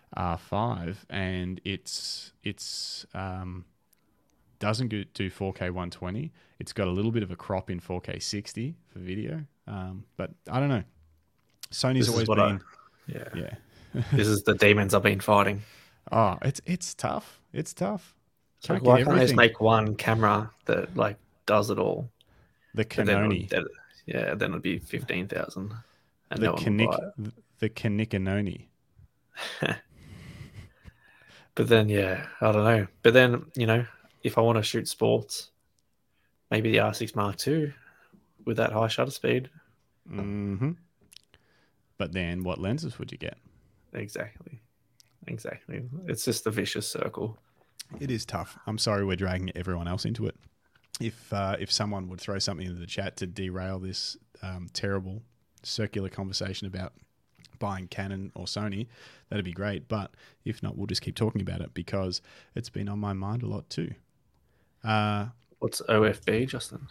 R five, and it's it's um, doesn't go- do four K one twenty. It's got a little bit of a crop in four K sixty for video, um, but I don't know. Sony's This is always what been, I, yeah. yeah. This is the demons I've been fighting. Oh, it's it's tough. It's tough. So Can't why get can't they just everything. make one camera that like does it all? The But then, it would- Canoni, that- yeah, then it'd be fifteen thousand, and the no one would buy Kanik, the Kanikanoni. it. But then, yeah, I don't know. But then, you know, if I want to shoot sports, maybe the R six Mark two with that high shutter speed. Mm-hmm. But then, what lenses would you get? Exactly, exactly. It's just a vicious circle. It is tough. I'm sorry we're dragging everyone else into it. If uh, if someone would throw something into the chat to derail this um, terrible circular conversation about buying Canon or Sony, that'd be great. But if not, we'll just keep talking about it because it's been on my mind a lot too. Uh, What's O F B, Justin?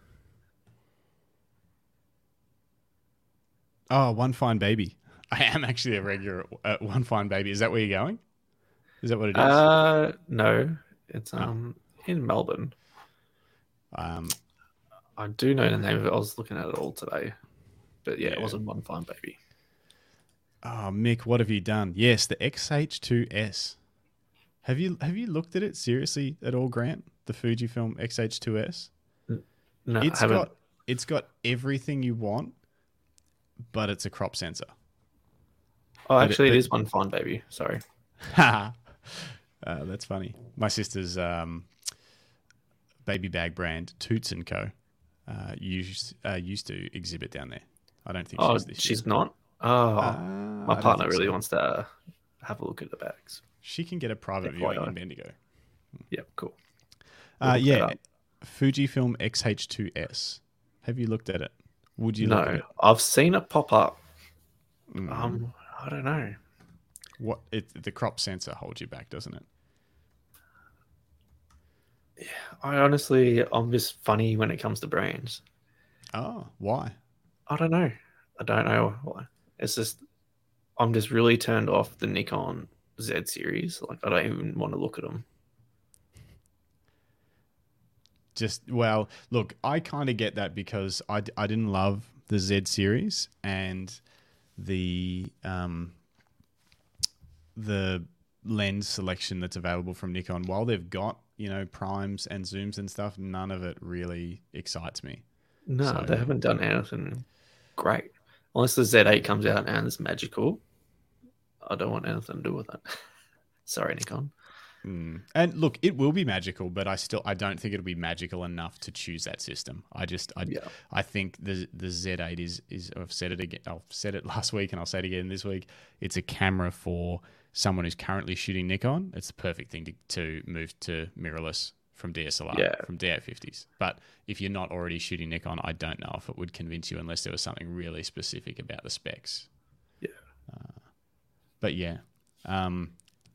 oh, One Fine Baby. I am actually a regular at One Fine Baby. Is that where you're going? Is that what it is? Uh, no, it's um in Melbourne. Um, I do know the name of it. I was looking at it all today, but yeah, Yeah. it wasn't One Fine Baby. oh, Mick, what have you done? Yes, the X H two S. Have you have you looked at it seriously at all, Grant? The Fujifilm X H two S. No, It's I haven't. got it's got everything you want, but it's a crop sensor. Oh, but it- actually, it but- is One Fine Baby. Sorry. uh, that's funny. My sister's um, baby bag brand Toots and Co. Uh, used uh, used to exhibit down there. I don't think Oh, she's this she's year. not. Oh, Uh, my I don't partner think really so. wants to uh, have a look at the bags. She can get a private F Y viewing I. in Bendigo. Yep, cool. Uh, We'll look that yeah, up. Fujifilm X H two S. Have you looked at it? Would you No, look at it? I've seen it pop up. Mm. Um, I don't know. What it, the crop sensor holds you back, doesn't it? I honestly, I'm just funny when it comes to brands. Oh, why? I don't know. I don't know why. It's just, I'm just really turned off the Nikon Z series. Like, I don't even want to look at them. Just well, look, I kind of get that because I, d- I didn't love the Z series and the um the lens selection that's available from Nikon. While they've got, you know, primes and zooms and stuff, none of it really excites me. No, So- they haven't done anything great. Unless the Z eight comes out and it's magical, I don't want anything to do with it. Sorry, Nikon. Mm. And look, it will be magical, but I still I don't think it'll be magical enough to choose that system. I just I Yeah. I think the the Z eight is is I've said it again. I've said it last week and I'll say it again this week. It's a camera for someone who's currently shooting Nikon. It's the perfect thing to, to move to mirrorless from D S L R, Yeah. from D eight fifties. But if you're not already shooting Nikon, I don't know if it would convince you unless there was something really specific about the specs. Yeah. Uh, but yeah. Um,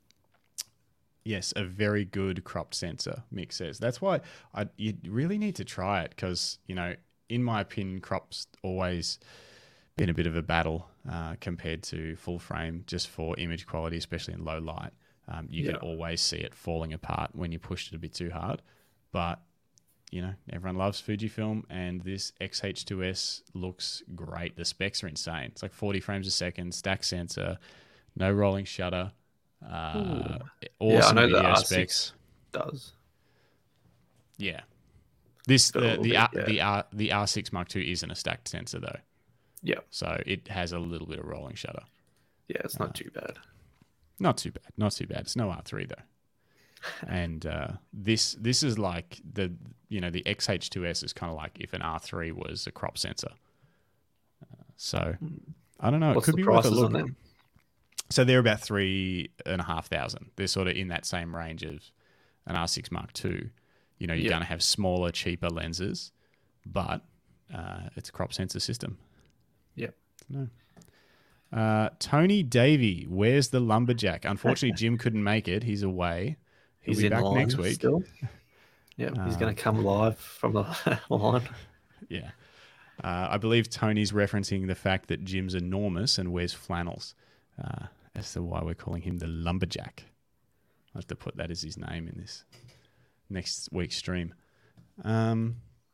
yes, a very good cropped sensor, Mick says. That's why I you really need to try it because, you know, in my opinion, crops always been a bit of a battle uh, compared to full frame just for image quality, especially in low light. Um, you Yeah. can always see it falling apart when you pushed it a bit too hard. But, you know, everyone loves Fujifilm and this X H two S looks great. The specs are insane. It's like forty frames a second, stack sensor, no rolling shutter. Uh, awesome Yeah, I know the video R specs. six does. Yeah. This But a the little the, bit, R, yeah. the R the R six Mark two isn't a stacked sensor though. Yeah. So it has a little bit of rolling shutter. Yeah, it's Uh, not too bad. Not too bad. Not too bad. It's no R three though. And uh, this this is like the you know the X H two S is kind of like if an R three was a crop sensor. Uh, so I don't know. What's it could the be worth a prices look. on them? So they're about three and a half thousand. They're sort of in that same range of an R six Mark two. You know, you're Yeah. going to have smaller, cheaper lenses, but uh, it's a crop sensor system. Yep. No. Uh, Tony Davey, where's the lumberjack? Unfortunately, Jim couldn't make it. He's away. He'll He's be in back line next week. still. Yeah, he's Uh, going to come live from the line. Yeah. Uh, I believe Tony's referencing the fact that Jim's enormous and wears flannels. Uh, as to why we're calling him the Lumberjack. I have to put that as his name in this next week's stream. Um,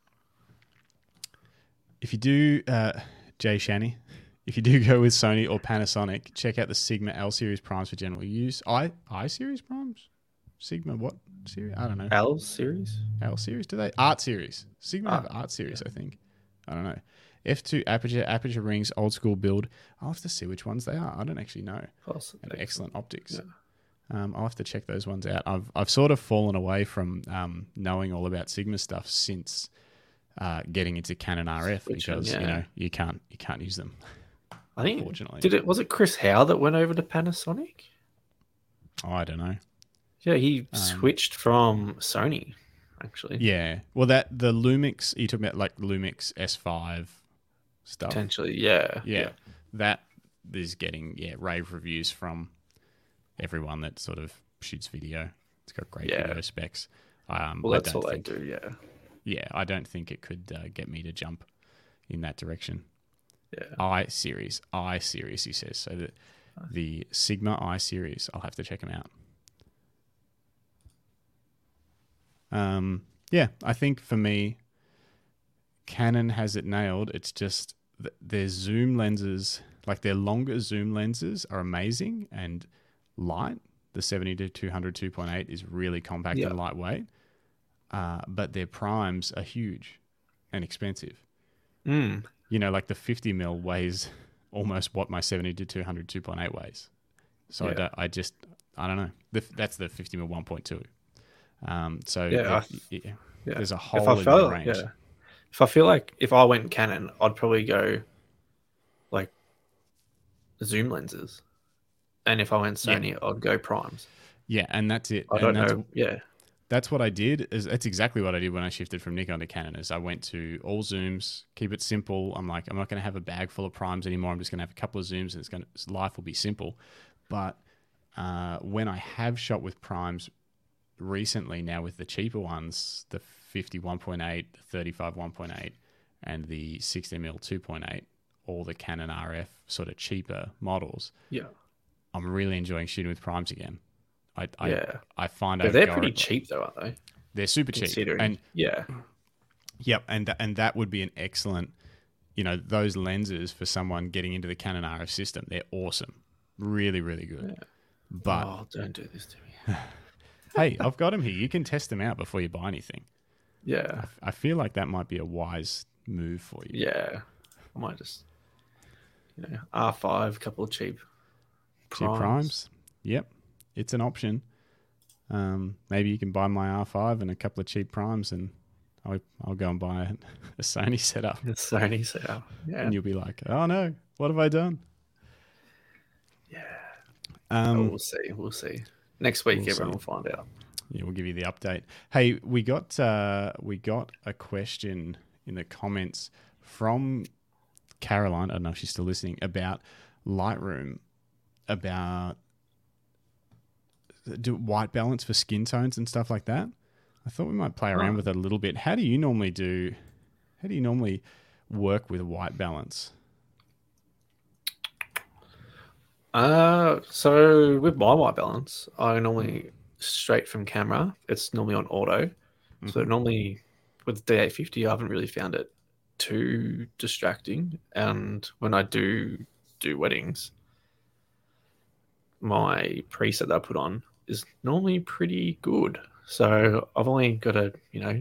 if you do, uh, Jay Shanny, if you do go with Sony or Panasonic, check out the Sigma L series primes for general use. I I series primes, Sigma what series? I don't know. L series, L series? Do they art series? Sigma Art, have art series, yeah. I think. I don't know. F two aperture, aperture rings, old school build. I'll have to see which ones they are. I don't actually know. Possibly. And excellent optics. Yeah. Um, I'll have to check those ones out. I've I've sort of fallen away from um, knowing all about Sigma stuff since uh, getting into Canon R F Which because one, yeah. you know you can't you can't use them. I think Unfortunately, did it was it Chris Howe that went over to Panasonic? Oh, I don't know. Yeah, he Um, switched from Sony. Actually, Yeah, well, that the Lumix you talking about like Lumix S five stuff. potentially, yeah, Yeah, that is getting yeah rave reviews from everyone that sort of shoots video. It's got great Yeah. video specs. Um, Well, I that's don't all think, they do. Yeah, Yeah, I don't think it could uh, get me to jump in that direction. yeah. I series, I series, he says. So the the Sigma I series, I'll have to check them out. Um, yeah, I think for me, Canon has it nailed. It's just th- their zoom lenses, like their longer zoom lenses, are amazing and light. The seventy to two hundred two point eight is really compact Yeah. and lightweight, uh, but their primes are huge and expensive. Mm. You know, like the fifty mil weighs almost what my seventy to two hundred two point eight weighs. So I, Yeah. don't, I just, I don't know. The, that's the fifty mil one point two. Um, so Yeah, there- I- yeah, Yeah. there's a If whole I in felt, range. yeah, if I feel like if I went Canon, I'd probably go like zoom lenses, and if I went Yeah. Sony, I'd go primes. Yeah, and that's it. I and don't that's, know. Yeah, That's what I did. Is that's exactly what I did when I shifted from Nikon to Canon. Is I went to all zooms, keep it simple. I'm like, I'm not going to have a bag full of primes anymore. I'm just going to have a couple of zooms, and it's going to life will be simple. But uh, when I have shot with primes recently, now with the cheaper ones, the fifty one point eight, the thirty-five one point eight, and the sixty mil two point eight, all the Canon R F sort of cheaper models, yeah, I'm really enjoying shooting with primes again. I I, yeah. I find But I've they're got- pretty cheap, though, aren't they? They're super cheap, Considering, and yeah, yep, and th- and that would be an excellent, you know, those lenses for someone getting into the Canon R F system. They're awesome, really, really good. Yeah. But oh, don't do this to me. hey, I've got them here. You can test them out before you buy anything. Yeah, I feel like that might be a wise move for you. yeah. I might just, you know, R five, couple of cheap Two primes. primes. Yep, it's an option. Um, maybe you can buy my R five and a couple of cheap primes, and I'll, I'll go and buy a, a Sony setup, The Sony setup. Yeah, and you'll be like, "Oh no, what have I done?" yeah. Um, Oh, we'll see. We'll see. Next week, We'll everyone see. will find out. Yeah, we'll give you the update. Hey, we got uh, we got a question in the comments from Caroline. I don't know if she's still listening about Lightroom, about do white balance for skin tones and stuff like that. I thought we might play around Oh. with it a little bit. How do you normally do? How do you normally work with white balance? Uh, so with my white balance, I normally straight from camera. It's normally on auto. So Mhm. normally with D eight fifty, I haven't really found it too distracting. And when I do do weddings, my preset that I put on is normally pretty good. So I've only got to, you know,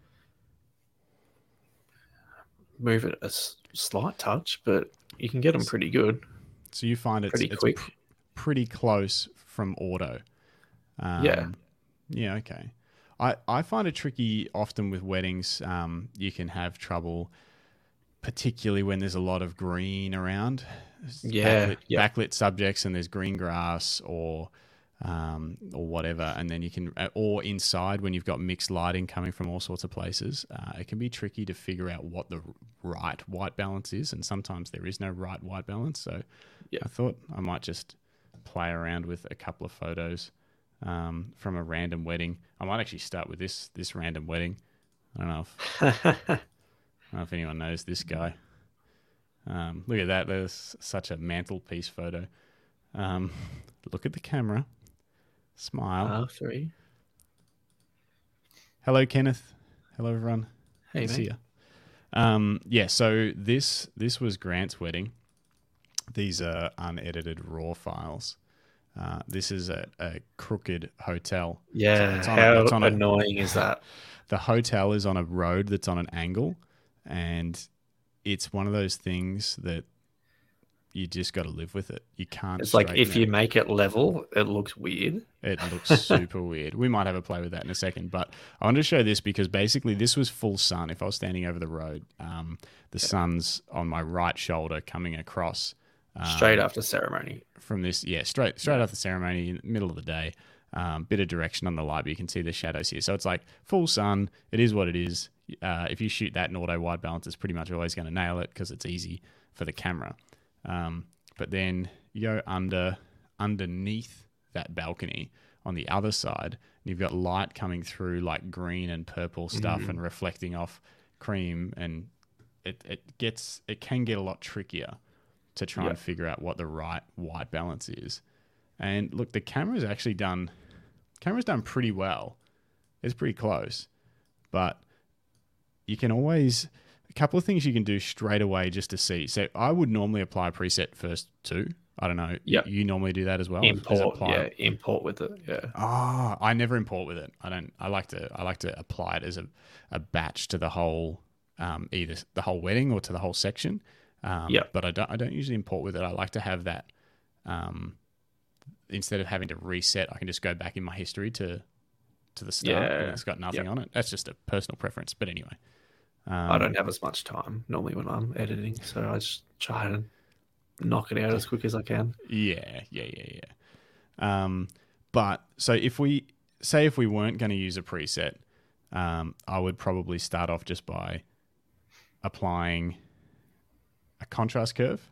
move it a s- slight touch, but you can get them pretty good, So you find it's pretty it's quick. pr- pretty close from auto. Um, Yeah. Yeah. Okay. I, I find it tricky often with weddings. Um, you can have trouble, particularly when there's a lot of green around. Yeah, Backlit, yeah. backlit subjects and there's green grass or um, or whatever, and then you can or inside when you've got mixed lighting coming from all sorts of places. Uh, it can be tricky to figure out what the right white balance is, and sometimes there is no right white balance. So Yeah. I thought I might just play around with a couple of photos um, from a random wedding. I might actually start with this this random wedding. I don't know if, I don't know if anyone knows this guy. Um, look at that. There's such a mantelpiece photo. Um, look at the camera. Smile. R three. Hello, Kenneth. Hello, everyone. Hey, Good to see mate. you. Um, yeah, so this this was Grant's wedding. These are unedited raw files. Uh, this is a, a crooked hotel. Yeah, It's on a- how it's on a- annoying is that? The hotel is on a road that's on an angle, and it's one of those things that you just got to live with it. You can't. It's like straighten if it. you make it level, it looks weird. It looks super weird. We might have a play with that in a second, but I want to show this because basically this was full sun. If I was standing over the road, um, the sun's on my right shoulder coming across. Um, Straight after ceremony. from this, yeah, straight straight after the ceremony, in the middle of the day. Um, bit of direction on the light, but you can see the shadows here. So it's like full sun. It is what it is. Uh, if you shoot that in auto wide balance, it's pretty much always going to nail it because it's easy for the camera. Um, but then you go under underneath that balcony on the other side, and you've got light coming through like green and purple stuff Mhm. and reflecting off cream, and it, it gets it can get a lot trickier to try Yeah. and figure out what the right white balance is. And look, the camera's actually done camera's done pretty well. It's pretty close. But you can always a couple of things you can do straight away just to see. So I would normally apply a preset first too. I don't know. Yep. You normally do that as well? Does it Import, apply- yeah, import with it, yeah. Ah, I never import with it. I don't. I like to. I like to apply it as a, a batch to the whole, um, either the whole wedding or to the whole section. Um, Yeah. But I don't. I don't usually import with it. I like to have that. Um, instead of having to reset, I can just go back in my history to, to the start, Yeah. and it's got nothing Yeah. on it. That's just a personal preference. But anyway, um, I don't have as much time normally when I'm editing, so I just try and knock it out as quick as I can. Yeah, yeah, yeah, yeah. Um, but so if we say if we weren't going to use a preset, um, I would probably start off just by applying a contrast curve,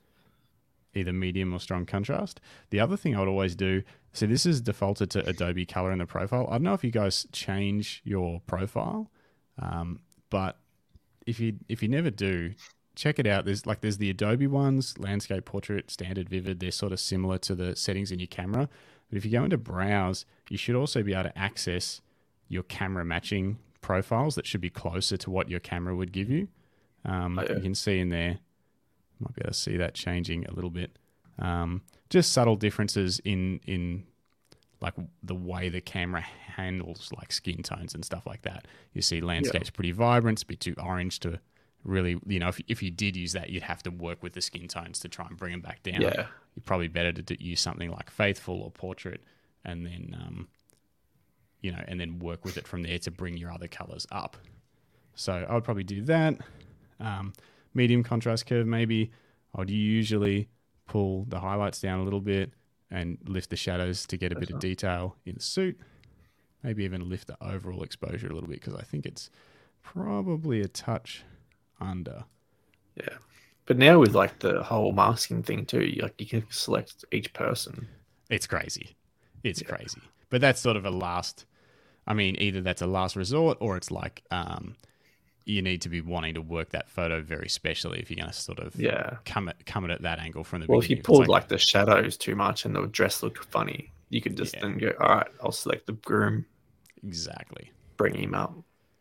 either medium or strong contrast. The other thing I would always do, so this is defaulted to Adobe Color in the profile. I don't know if you guys change your profile, um, but if you if you never do, check it out. There's like there's the Adobe ones, landscape, portrait, standard, vivid. They're sort of similar to the settings in your camera. But if you go into browse, you should also be able to access your camera matching profiles that should be closer to what your camera would give you. Um, Oh, yeah. You can see in there, might be able to see that changing a little bit. Um, just subtle differences in in like the way the camera handles like skin tones and stuff like that. You see landscape's pretty vibrant, it's a bit too orange to really, you know, if, if you did use that, you'd have to work with the skin tones to try and bring them back down. Yeah. You're probably better to do, use something like Faithful or Portrait, and then, um, you know, and then work with it from there to bring your other colors up. So I would probably do that. Um, medium contrast curve, maybe. I would usually pull the highlights down a little bit and lift the shadows to get a bit of detail in the suit. Maybe even lift the overall exposure a little bit because I think it's probably a touch under. Yeah. But now with like the whole masking thing too, you- like you can select each person. It's crazy. It's Yeah. crazy. But that's sort of a last, I mean, either that's a last resort or it's like um, you need to be wanting to work that photo very specially if you're going to sort of Yeah. come at, come at it that angle from the Well, if beginning. you It's pulled like, the shadows too much and the dress looked funny, you could just Yeah. then go, all right, I'll select the groom, Exactly. bring him up.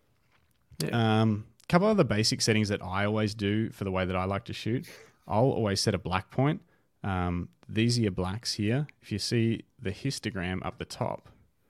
Um, a couple of the basic settings that I always do for the way that I like to shoot. I'll always set a black point. Um, these are your blacks here. If you see the histogram up the top,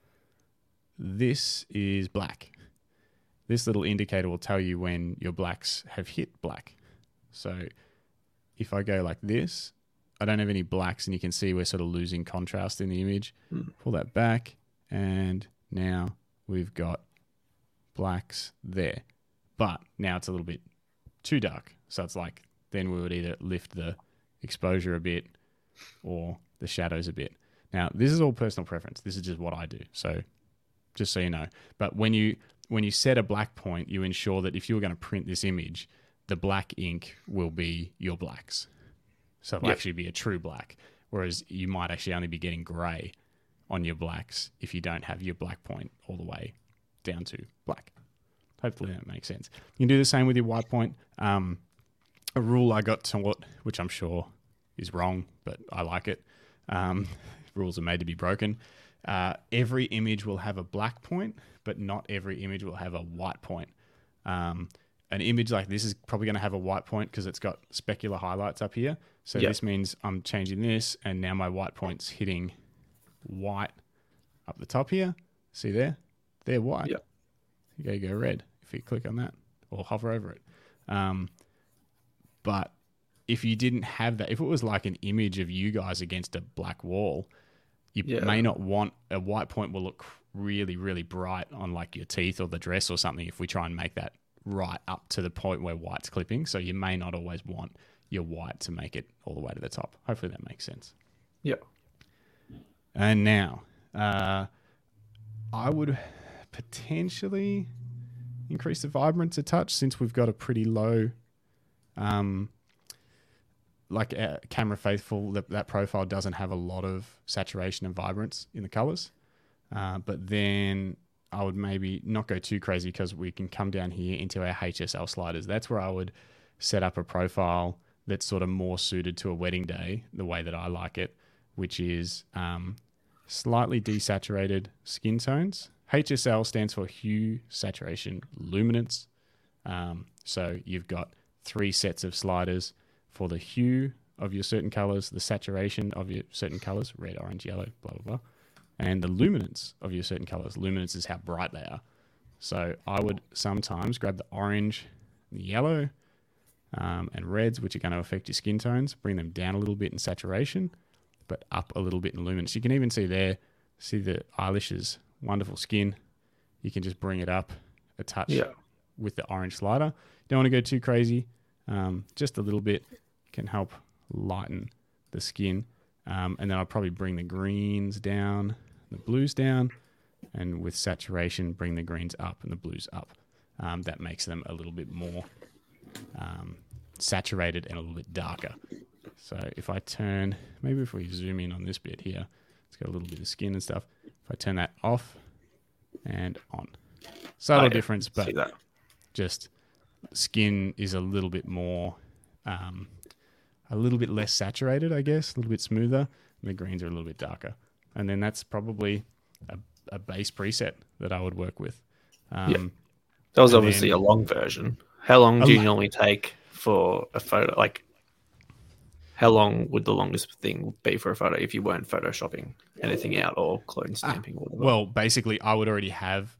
this is black. This little indicator will tell you when your blacks have hit black. So if I go like this, I don't have any blacks, and you can see we're sort of losing contrast in the image. Mm. Pull that back, and now we've got blacks there. But now it's a little bit too dark. So it's like then we would either lift the exposure a bit or the shadows a bit. Now, this is all personal preference. This is just what I do. So just so you know. But when you when you set a black point, you ensure that if you're going to print this image, the black ink will be your blacks. So it'll Yep. actually be a true black. Whereas you might actually only be getting grey on your blacks if you don't have your black point all the way down to black. Hopefully that makes sense. You can do the same with your white point. Um, a rule I got taught, which I'm sure is wrong, but I like it. Um, rules are made to be broken. Uh, every image will have a black point, but not every image will have a white point. Um, an image like this is probably going to have a white point because it's got specular highlights up here. So Yep. this means I'm changing this, and now my white point's hitting white up the top here. See there? They're white. Yep. You go, you go red if you click on that or hover over it. Um, but if you didn't have that, if it was like an image of you guys against a black wall, you Yeah. may not want a white point will look really, really bright on like your teeth or the dress or something if we try and make that right up to the point where white's clipping. So you may not always want your white to make it all the way to the top. Hopefully that makes sense. Yeah. And now, uh, I would potentially increase the vibrance a touch since we've got a pretty low, um, like uh, camera faithful, that, that profile doesn't have a lot of saturation and vibrance in the colors. Uh, but then I would maybe not go too crazy because we can come down here into our H S L sliders. That's where I would set up a profile that's sort of more suited to a wedding day, the way that I like it, which is um, slightly desaturated skin tones. H S L stands for hue, saturation, luminance. Um, so you've got three sets of sliders for the hue of your certain colors, the saturation of your certain colors, red, orange, yellow, blah, blah, blah, and the luminance of your certain colors. Luminance is how bright they are. So I would sometimes grab the orange, the yellow, um, and reds, which are going to affect your skin tones, bring them down a little bit in saturation, but up a little bit in luminance. You can even see there, see the eyelashes, wonderful skin. You can just bring it up a touch Yeah. with the orange slider. You don't want to go too crazy. Um, just a little bit can help lighten the skin. Um, and then I'll probably bring the greens down, the blues down, and with saturation, bring the greens up and the blues up. Um, that makes them a little bit more um, saturated and a little bit darker. So if I turn, maybe if we zoom in on this bit here, it's got a little bit of skin and stuff. If I turn that off and on. Subtle Oh, yeah. difference, See but that. just skin is a little bit more, um, a little bit less saturated, I guess, a little bit smoother, and the greens are a little bit darker. And then that's probably a, a base preset that I would work with. Um, Yeah. That was and obviously then- a long version. How long A do you lo- normally take for a photo? Like, how long would the longest thing be for a photo if you weren't photoshopping anything out or clone stamping or whatever? Well, basically, I would already have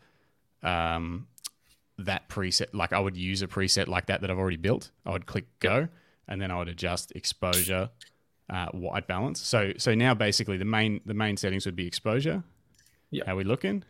um, that preset. Like, I would use a preset like that that I've already built. I would click go, and then I would adjust exposure, uh, white balance. So, so now basically the main the main settings would be exposure. Yeah. How we looking,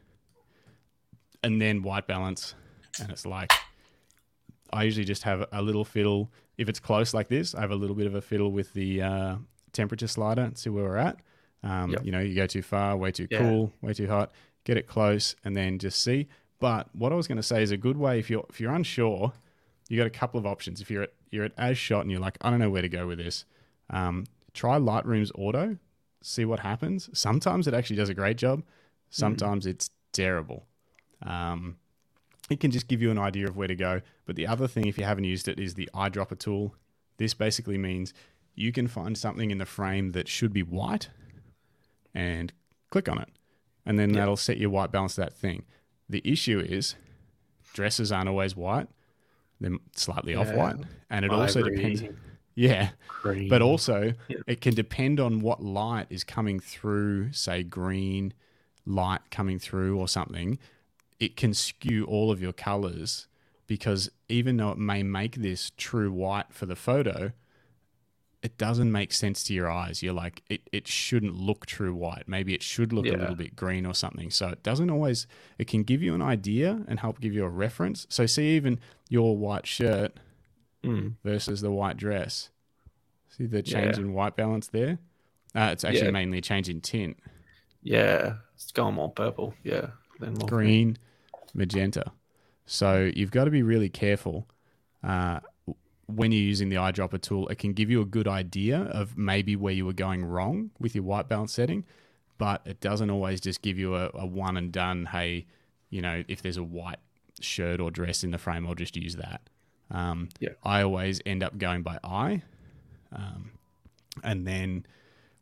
and then white balance, and it's like I usually just have a little fiddle. If it's close like this, I have a little bit of a fiddle with the uh, temperature slider and see where we're at. Um, Yep. You know, you go too far, way too Yeah. cool, way too hot. Get it close, and then just see. But what I was going to say is a good way if you're if you're unsure, you got a couple of options. If you're at you're at as shot and you're like, I don't know where to go with this, um, try Lightroom's auto, see what happens. Sometimes it actually does a great job. Sometimes it's terrible. Um, it can just give you an idea of where to go. But the other thing, if you haven't used it, is the eyedropper tool. This basically means you can find something in the frame that should be white and click on it. And then Yeah. that'll set your white balance to that thing. The issue is dresses aren't always white. They're slightly Yeah. off-white. And it also Ivory, depends. Yeah. cream. But also, Yeah. it can depend on what light is coming through, say green light coming through or something. It can skew all of your colors because even though it may make this true white for the photo, it doesn't make sense to your eyes. You're like, it, it shouldn't look true white. Maybe it should look Yeah. a little bit green or something. So it doesn't always, it can give you an idea and help give you a reference. So see even your white shirt Mm. versus the white dress. See the change Yeah. in white balance there? Uh, it's actually Yeah. mainly a change in tint. Yeah, it's going more purple. Yeah, then more Green, magenta. So you've got to be really careful uh, when you're using the eyedropper tool. It can give you a good idea of maybe where you were going wrong with your white balance setting, but it doesn't always just give you a, a one and done, hey, you know, if there's a white shirt or dress in the frame, I'll just use that. Um, Yeah. I always end up going by eye. Um, and then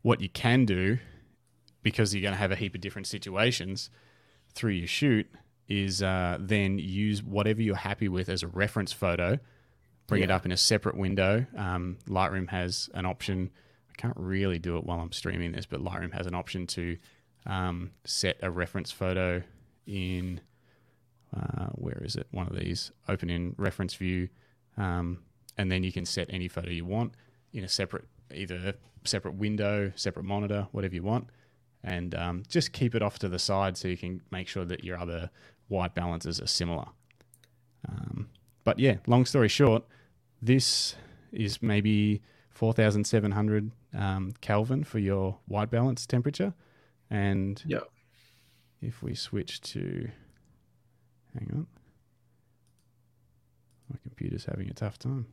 what you can do, because you're going to have a heap of different situations through your shoot, is uh, then use whatever you're happy with as a reference photo, bring yeah. it up in a separate window. Um, Lightroom has an option. I can't really do it while I'm streaming this, but Lightroom has an option to um, set a reference photo in, uh, where is it? One of these, open in reference view. Um, and then you can set any photo you want in a separate, either separate window, separate monitor, whatever you want. And um, just keep it off to the side so you can make sure that your other white balances are similar. Um, but yeah, long story short, this is maybe four thousand seven hundred um, Kelvin for your white balance temperature. And yep. if we switch to, hang on, my computer's having a tough time.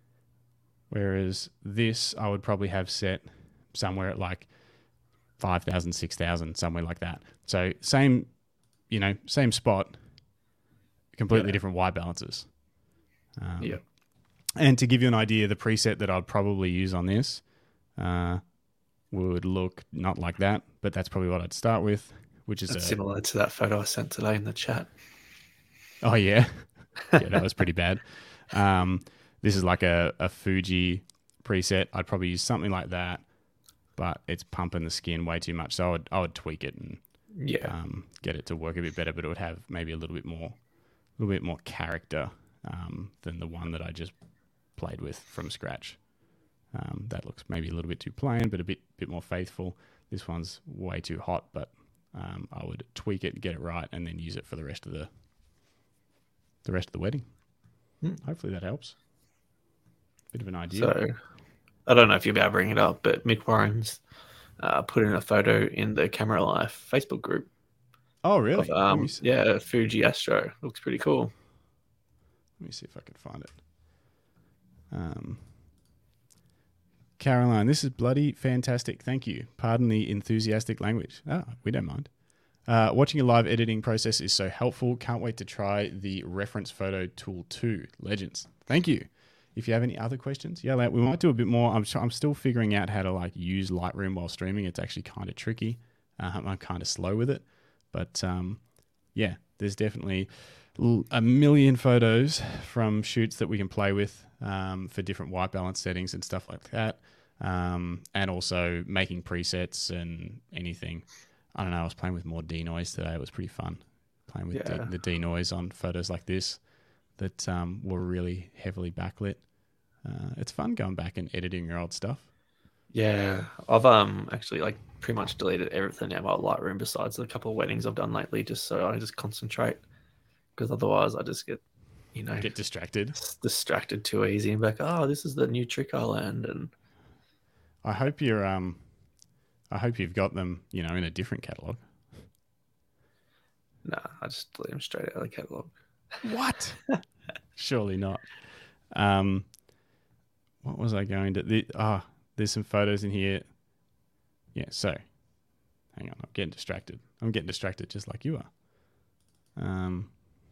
Whereas this, I would probably have set somewhere at like five thousand, six thousand, somewhere like that. So same, you know, same spot, completely yeah. different white balances. Um, yeah. And to give you an idea, the preset that I'd probably use on this uh, would look not like that, but that's probably what I'd start with, which is that's a, similar to that photo I sent today in the chat. Oh, yeah. Yeah, that was pretty bad. Um, this is like a, a Fuji preset. I'd probably use something like that, but it's pumping the skin way too much. So I would, I would tweak it and yeah. um, get it to work a bit better, but it would have maybe a little bit more, a little bit more character um, than the one that I just played with from scratch. Um, that looks maybe a little bit too plain, but a bit bit more faithful. This one's way too hot, but um, I would tweak it, get it right, and then use it for the rest of the the rest of the wedding. Hmm. Hopefully that helps. Bit of an idea. So, I don't know if you'll be able to bring it up, but Mick Warren's uh, put in a photo in the Camera Life Facebook group. Oh, really? Of, um, yeah, Fuji Astro. Looks pretty cool. Let me see if I can find it. Um, Caroline, this is bloody fantastic. Thank you. Pardon the enthusiastic language. Ah, we don't mind. Uh, watching a live editing process is so helpful. Can't wait to try the reference photo tool too. Legends. Thank you. If you have any other questions, yell out. We might do a bit more. I'm I'm still figuring out how to like use Lightroom while streaming. It's actually kind of tricky. Um, I'm kind of slow with it, but um, yeah, there's definitely a million photos from shoots that we can play with um, for different white balance settings and stuff like that. Um, and also making presets and anything. I don't know. I was playing with more denoise today. It was pretty fun playing with yeah. de- the denoise on photos like this that um, were really heavily backlit. Uh, it's fun going back and editing your old stuff. Yeah, I've um actually like pretty much deleted everything out of Lightroom besides the couple of weddings I've done lately, just so I just concentrate. Because otherwise, I just get, you know, get distracted, distracted too easy, and be like, oh, this is the new trick I learned. And I hope you're um, I hope you've got them, you know, in a different catalog. Nah, I just delete them straight out of the catalog. What? Surely not. Um, what was I going to? The, ah, there's some photos in here. Yeah. So, hang on. I'm getting distracted. I'm getting distracted just like you are. Um.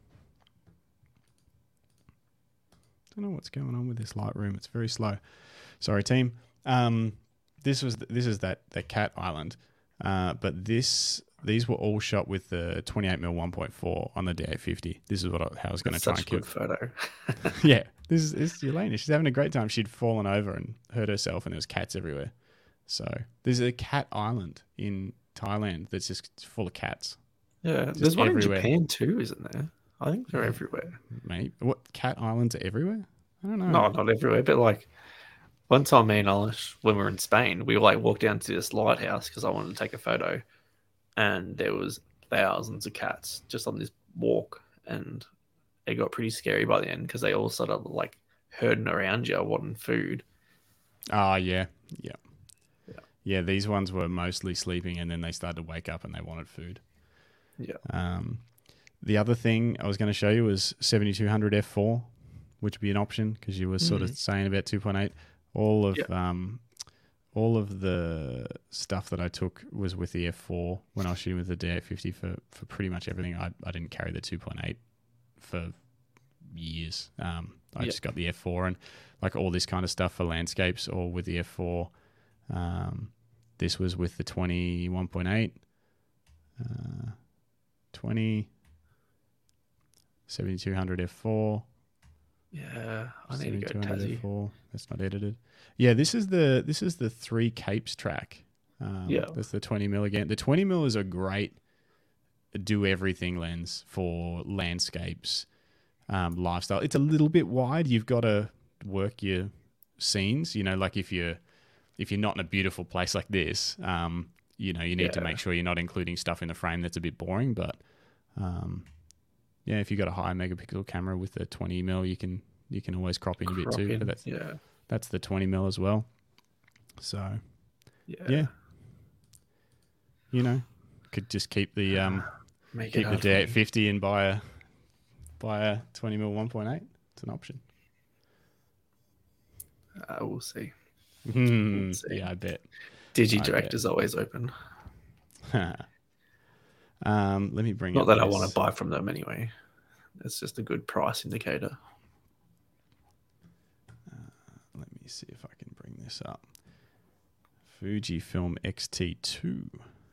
Don't know what's going on with this Lightroom. It's very slow. Sorry, team. Um, this was this is that that cat island, uh, but this these were all shot with the twenty-eight millimeter one point four on the D eight fifty. This is what I, how I was going to try and keep. Such a good photo. Yeah, this is, this is Yelena. She's having a great time. She'd fallen over and hurt herself, and there was cats everywhere. So there's a cat island in Thailand that's just full of cats. Yeah, just there's one everywhere. In Japan too, isn't there? I think they're everywhere. Mate, what cat islands are everywhere? I don't know. No, not everywhere, but like one time, me and Olish, when we were in Spain, we like walked down to this lighthouse because I wanted to take a photo, and there was thousands of cats just on this walk, and it got pretty scary by the end because they all sort of like herding around you wanting food. Ah, uh, yeah, yeah, yeah. Yeah, these ones were mostly sleeping, and then they started to wake up and they wanted food. Yeah. Um. The other thing I was going to show you was seventy-two hundred f four, which would be an option because you were sort mm. of saying about two point eight. All of yep. um, all of the stuff that I took was with the f four when I was shooting with the D eight fifty for, for pretty much everything. I I didn't carry the two point eight for years. Um, I yep. just got the f four and like all this kind of stuff for landscapes or with the f four. Um, This was with the twenty-one point eight, uh, twenty, seventy-two hundred f four. Yeah, I need to go seventy-two hundred Tassie. f four. That's not edited. Yeah, this is the this is the Three Capes track. Um, Yeah. That's the twenty mil again. The twenty mil is a great do everything lens for landscapes, um, lifestyle. It's a little bit wide. You've got to work your scenes. You know, like if you're if you're not in a beautiful place like this, um, you know, you need to Yeah. make sure you're not including stuff in the frame that's a bit boring. But um, yeah, if you've got a high megapixel camera with a twenty mil, you can you can always crop in a bit Crop too. in, But that's yeah, that's the twenty mil as well. So yeah, yeah, you know, could just keep the um Make keep it the hard D for eight me. fifty and buy a buy a twenty mil one point eight. It's an option. Uh, we'll see. Hmm, see. yeah, I bet. Digidirect bet. is always open. um, let me bring Not up that I this. want to buy from them anyway. It's just a good price indicator. Let me see if I can bring this up. Fujifilm X T two.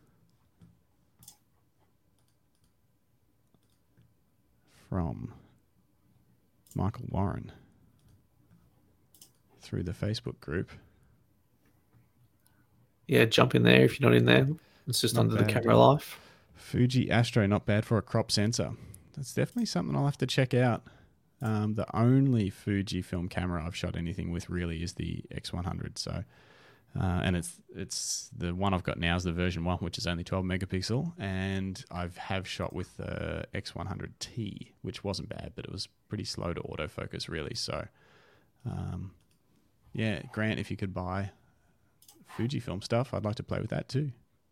From Michael Warren through the Facebook group. Yeah, jump in there if you're not in there. It's just Not under the bad. camera life. Fuji Astro, not bad for a crop sensor. That's definitely something I'll have to check out. Um, the only Fujifilm camera I've shot anything with really is the X one hundred. So, uh, and it's it's the one I've got now is the version one, which is only twelve megapixel, and I've have shot with the X one hundred T, which wasn't bad, but it was pretty slow to autofocus really. So, um, yeah, Grant, if you could buy Fujifilm stuff, I'd like to play with that too.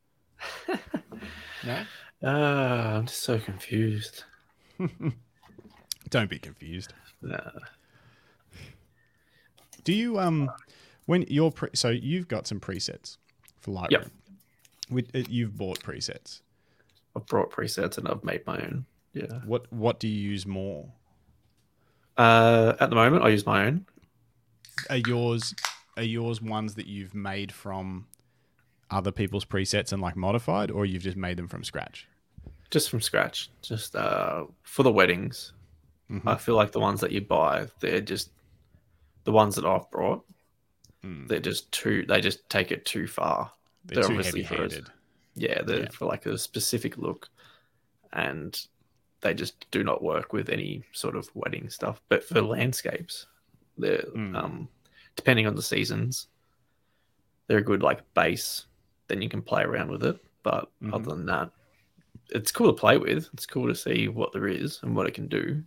No? Ah, I'm just so confused. Don't be confused. Nah. Do you um when you're pre- so you've got some presets for Lightroom? Yep. With, uh, you've bought presets. I've brought presets and I've made my own. Yeah. What what do you use more? Uh, at the moment, I use my own. Are yours are yours ones that you've made from other people's presets and like modified, or you've just made them from scratch? Just from scratch. Just uh, for the weddings. Mhm. I feel like the ones that you buy, they're just the ones that I've brought. Mm. They're just too. They just take it too far. They're, too obviously for us. heavy-handed. Yeah, they're Yeah. for like a specific look, and they just do not work with any sort of wedding stuff. But for landscapes, they're Mm. um, depending on the seasons, they're a good like base. Then you can play around with it. But Mhm. other than that, it's cool to play with. It's cool to see what there is and what it can do.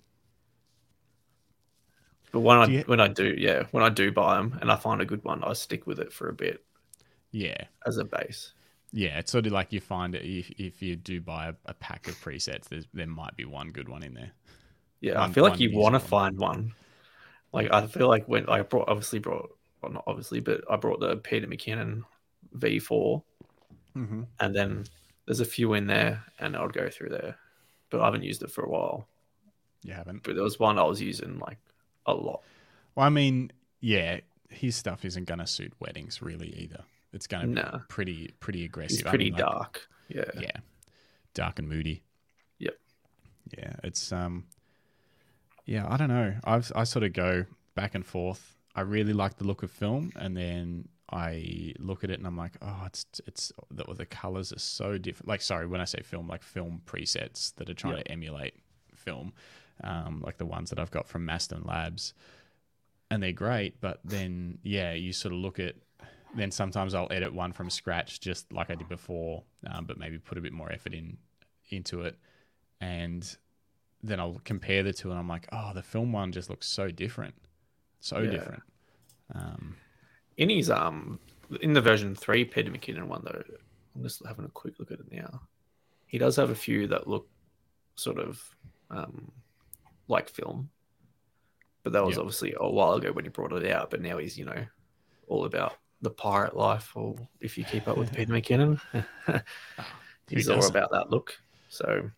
But when Do I you- when I do, yeah, when I do buy them and I find a good one, I stick with it for a bit Yeah. as a base. Yeah, it's sort of like you find it if if you do buy a, a pack of presets, there's, there might be one good one in there. Yeah, One- I feel like one you easy want to one. find one. Like I feel like when I brought, obviously brought, well not obviously, but I brought the Peter McKinnon V four, Mm-hmm. and then there's a few in there, and I'll go through there. But I haven't used it for a while. You haven't? But there was one I was using like a lot. Well, I mean, yeah, his stuff isn't going to suit weddings really either. It's going to be Nah. pretty pretty aggressive. It's I pretty mean, like, dark. Yeah. Yeah, dark and moody. Yep. Yeah, it's um, yeah, I don't know. I've I sort of go back and forth. I really like the look of film, and then I look at it and I'm like, oh, it's it's the, the colors are so different. Like, sorry, when I say film, like film presets that are trying Yep. to emulate film, um, like the ones that I've got from Maston Labs, and they're great. But then, yeah, you sort of look at. Then sometimes I'll edit one from scratch, just like I did before, um, but maybe put a bit more effort in into it, and then I'll compare the two, and I'm like, oh, the film one just looks so different, so Yeah. different. Um, In his um in the version three Peter McKinnon one though, I'm just having a quick look at it now. He does have a few that look sort of um like film. But that was Yep. obviously a while ago when he brought it out, but now he's, you know, all about the pirate life, or if you keep up with Peter McKinnon. He's Who all doesn't? about that look. So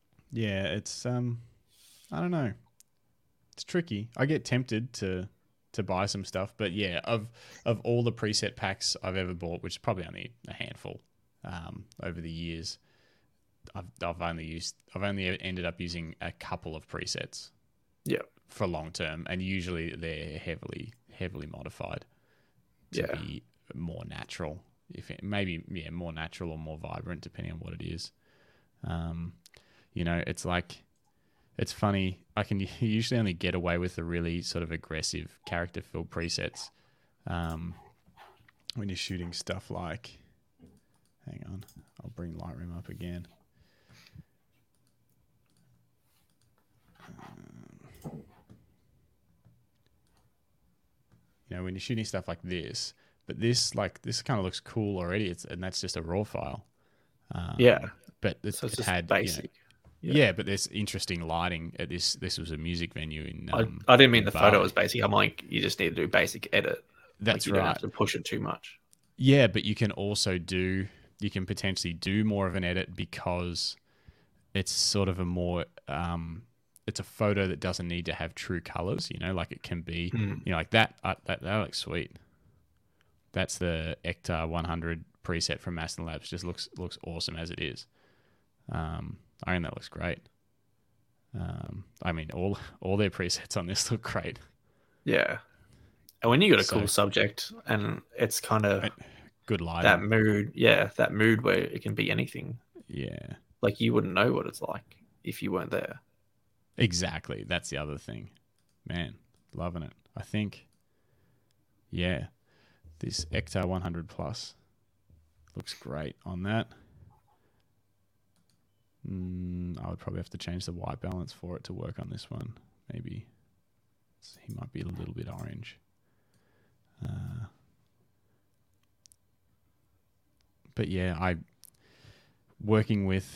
yeah, it's um, I don't know, it's tricky. I get tempted to to buy some stuff. But yeah, of of all the preset packs I've ever bought, which is probably only a handful um, over the years, I've I've only used I've only ended up using a couple of presets. Yeah. For long term, and usually they're heavily heavily modified to Yeah. be more natural. If it, maybe yeah, more natural or more vibrant, depending on what it is. Um, you know, it's like it's funny. I can usually only get away with the really sort of aggressive character filled presets um, when you're shooting stuff like. Hang on, I'll bring Lightroom up again. Um, you know, when you're shooting stuff like this, but this like this kind of looks cool already. It's and that's just a raw file. Um, Yeah. but it, So it's it just had basic. You know, Yeah. yeah, but there's interesting lighting. At this this was a music venue in. Um, I, I didn't mean in the Bali. photo was basic. I'm like, you just need to do basic edit. That's like you right. don't have to push it too much. Yeah, but you can also do. You can potentially do more of an edit because it's sort of a more. Um, it's a photo that doesn't need to have true colors. You know, like it can be. Mm. You know, like that. Uh, that that looks sweet. That's the Ektar one hundred preset from Maston Labs. Just looks looks awesome as it is. Um, I think that looks great. Um, I mean, all all their presets on this look great. Yeah. And when you got a So- cool subject and it's kind of Good lighting. that mood, yeah, that mood where it can be anything. Yeah, Like you wouldn't know what it's like if you weren't there. exactly. That's the other thing. Man, loving it. I think, yeah, this Ektar one hundred Plus looks great on that. Mm, I would probably have to change the white balance for it to work on this one. Maybe he might be a little bit orange. Uh, but yeah, I working with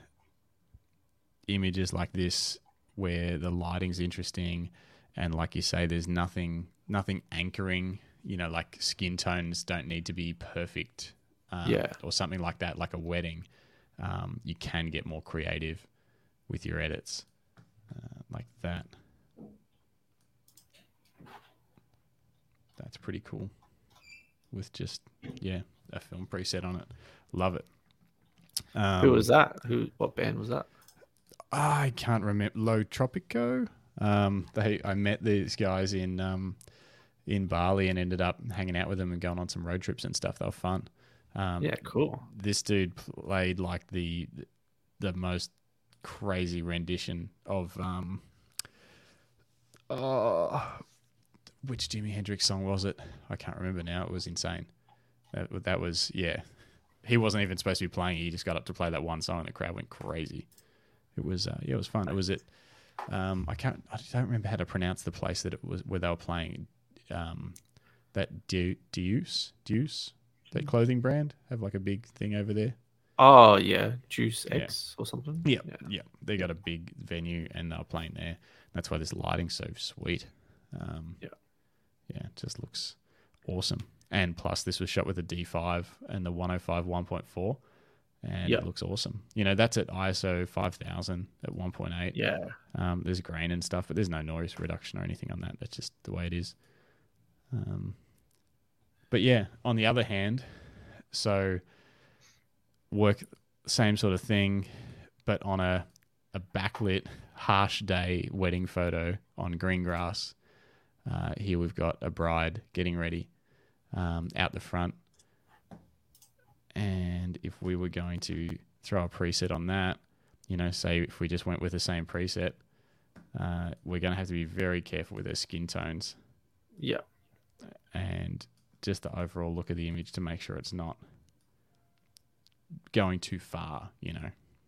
images like this where the lighting's interesting and like you say, there's nothing nothing anchoring, you know, like skin tones don't need to be perfect um, Yeah. or something like that, like a wedding. Um, you can get more creative with your edits uh, like that. That's pretty cool with just, yeah, a film preset on it. Love it. Um, Who was that? Who? What band was that? I can't remember. Low Tropico. Um, they I met these guys in um, in Bali and ended up hanging out with them and going on some road trips and stuff. They were fun. Um, Yeah, cool. This dude played like the the most crazy rendition of um, oh, which Jimi Hendrix song was it? I can't remember now. It was insane. That, that was yeah. He wasn't even supposed to be playing. He just got up to play that one song, and the crowd went crazy. It was uh, yeah, it was fun. It was at um, I can't I don't remember how to pronounce the place that it was where they were playing. Um, that Deuce Deuce Deuce that clothing brand have like a big thing over there. Oh yeah, Juice Yeah. X or something. Yeah, yeah, they got a big venue and they were playing there. That's why this lighting's so sweet. Um, Yeah. yeah, it just looks awesome. And plus, this was shot with a D five and the one oh five one point four, and Yeah. it looks awesome. You know, that's at I S O five thousand at one point eight. Yeah. Um, there's grain and stuff, but there's no noise reduction or anything on that. That's just the way it is. Um, but yeah, on the other hand, so work same sort of thing, but on a a backlit harsh day wedding photo on green grass. Uh, here we've got a bride getting ready um, out the front, and if we were going to throw a preset on that, you know, say if we just went with the same preset, uh, we're going to have to be very careful with our skin tones Yeah. and just the overall look of the image to make sure it's not going too far, you know.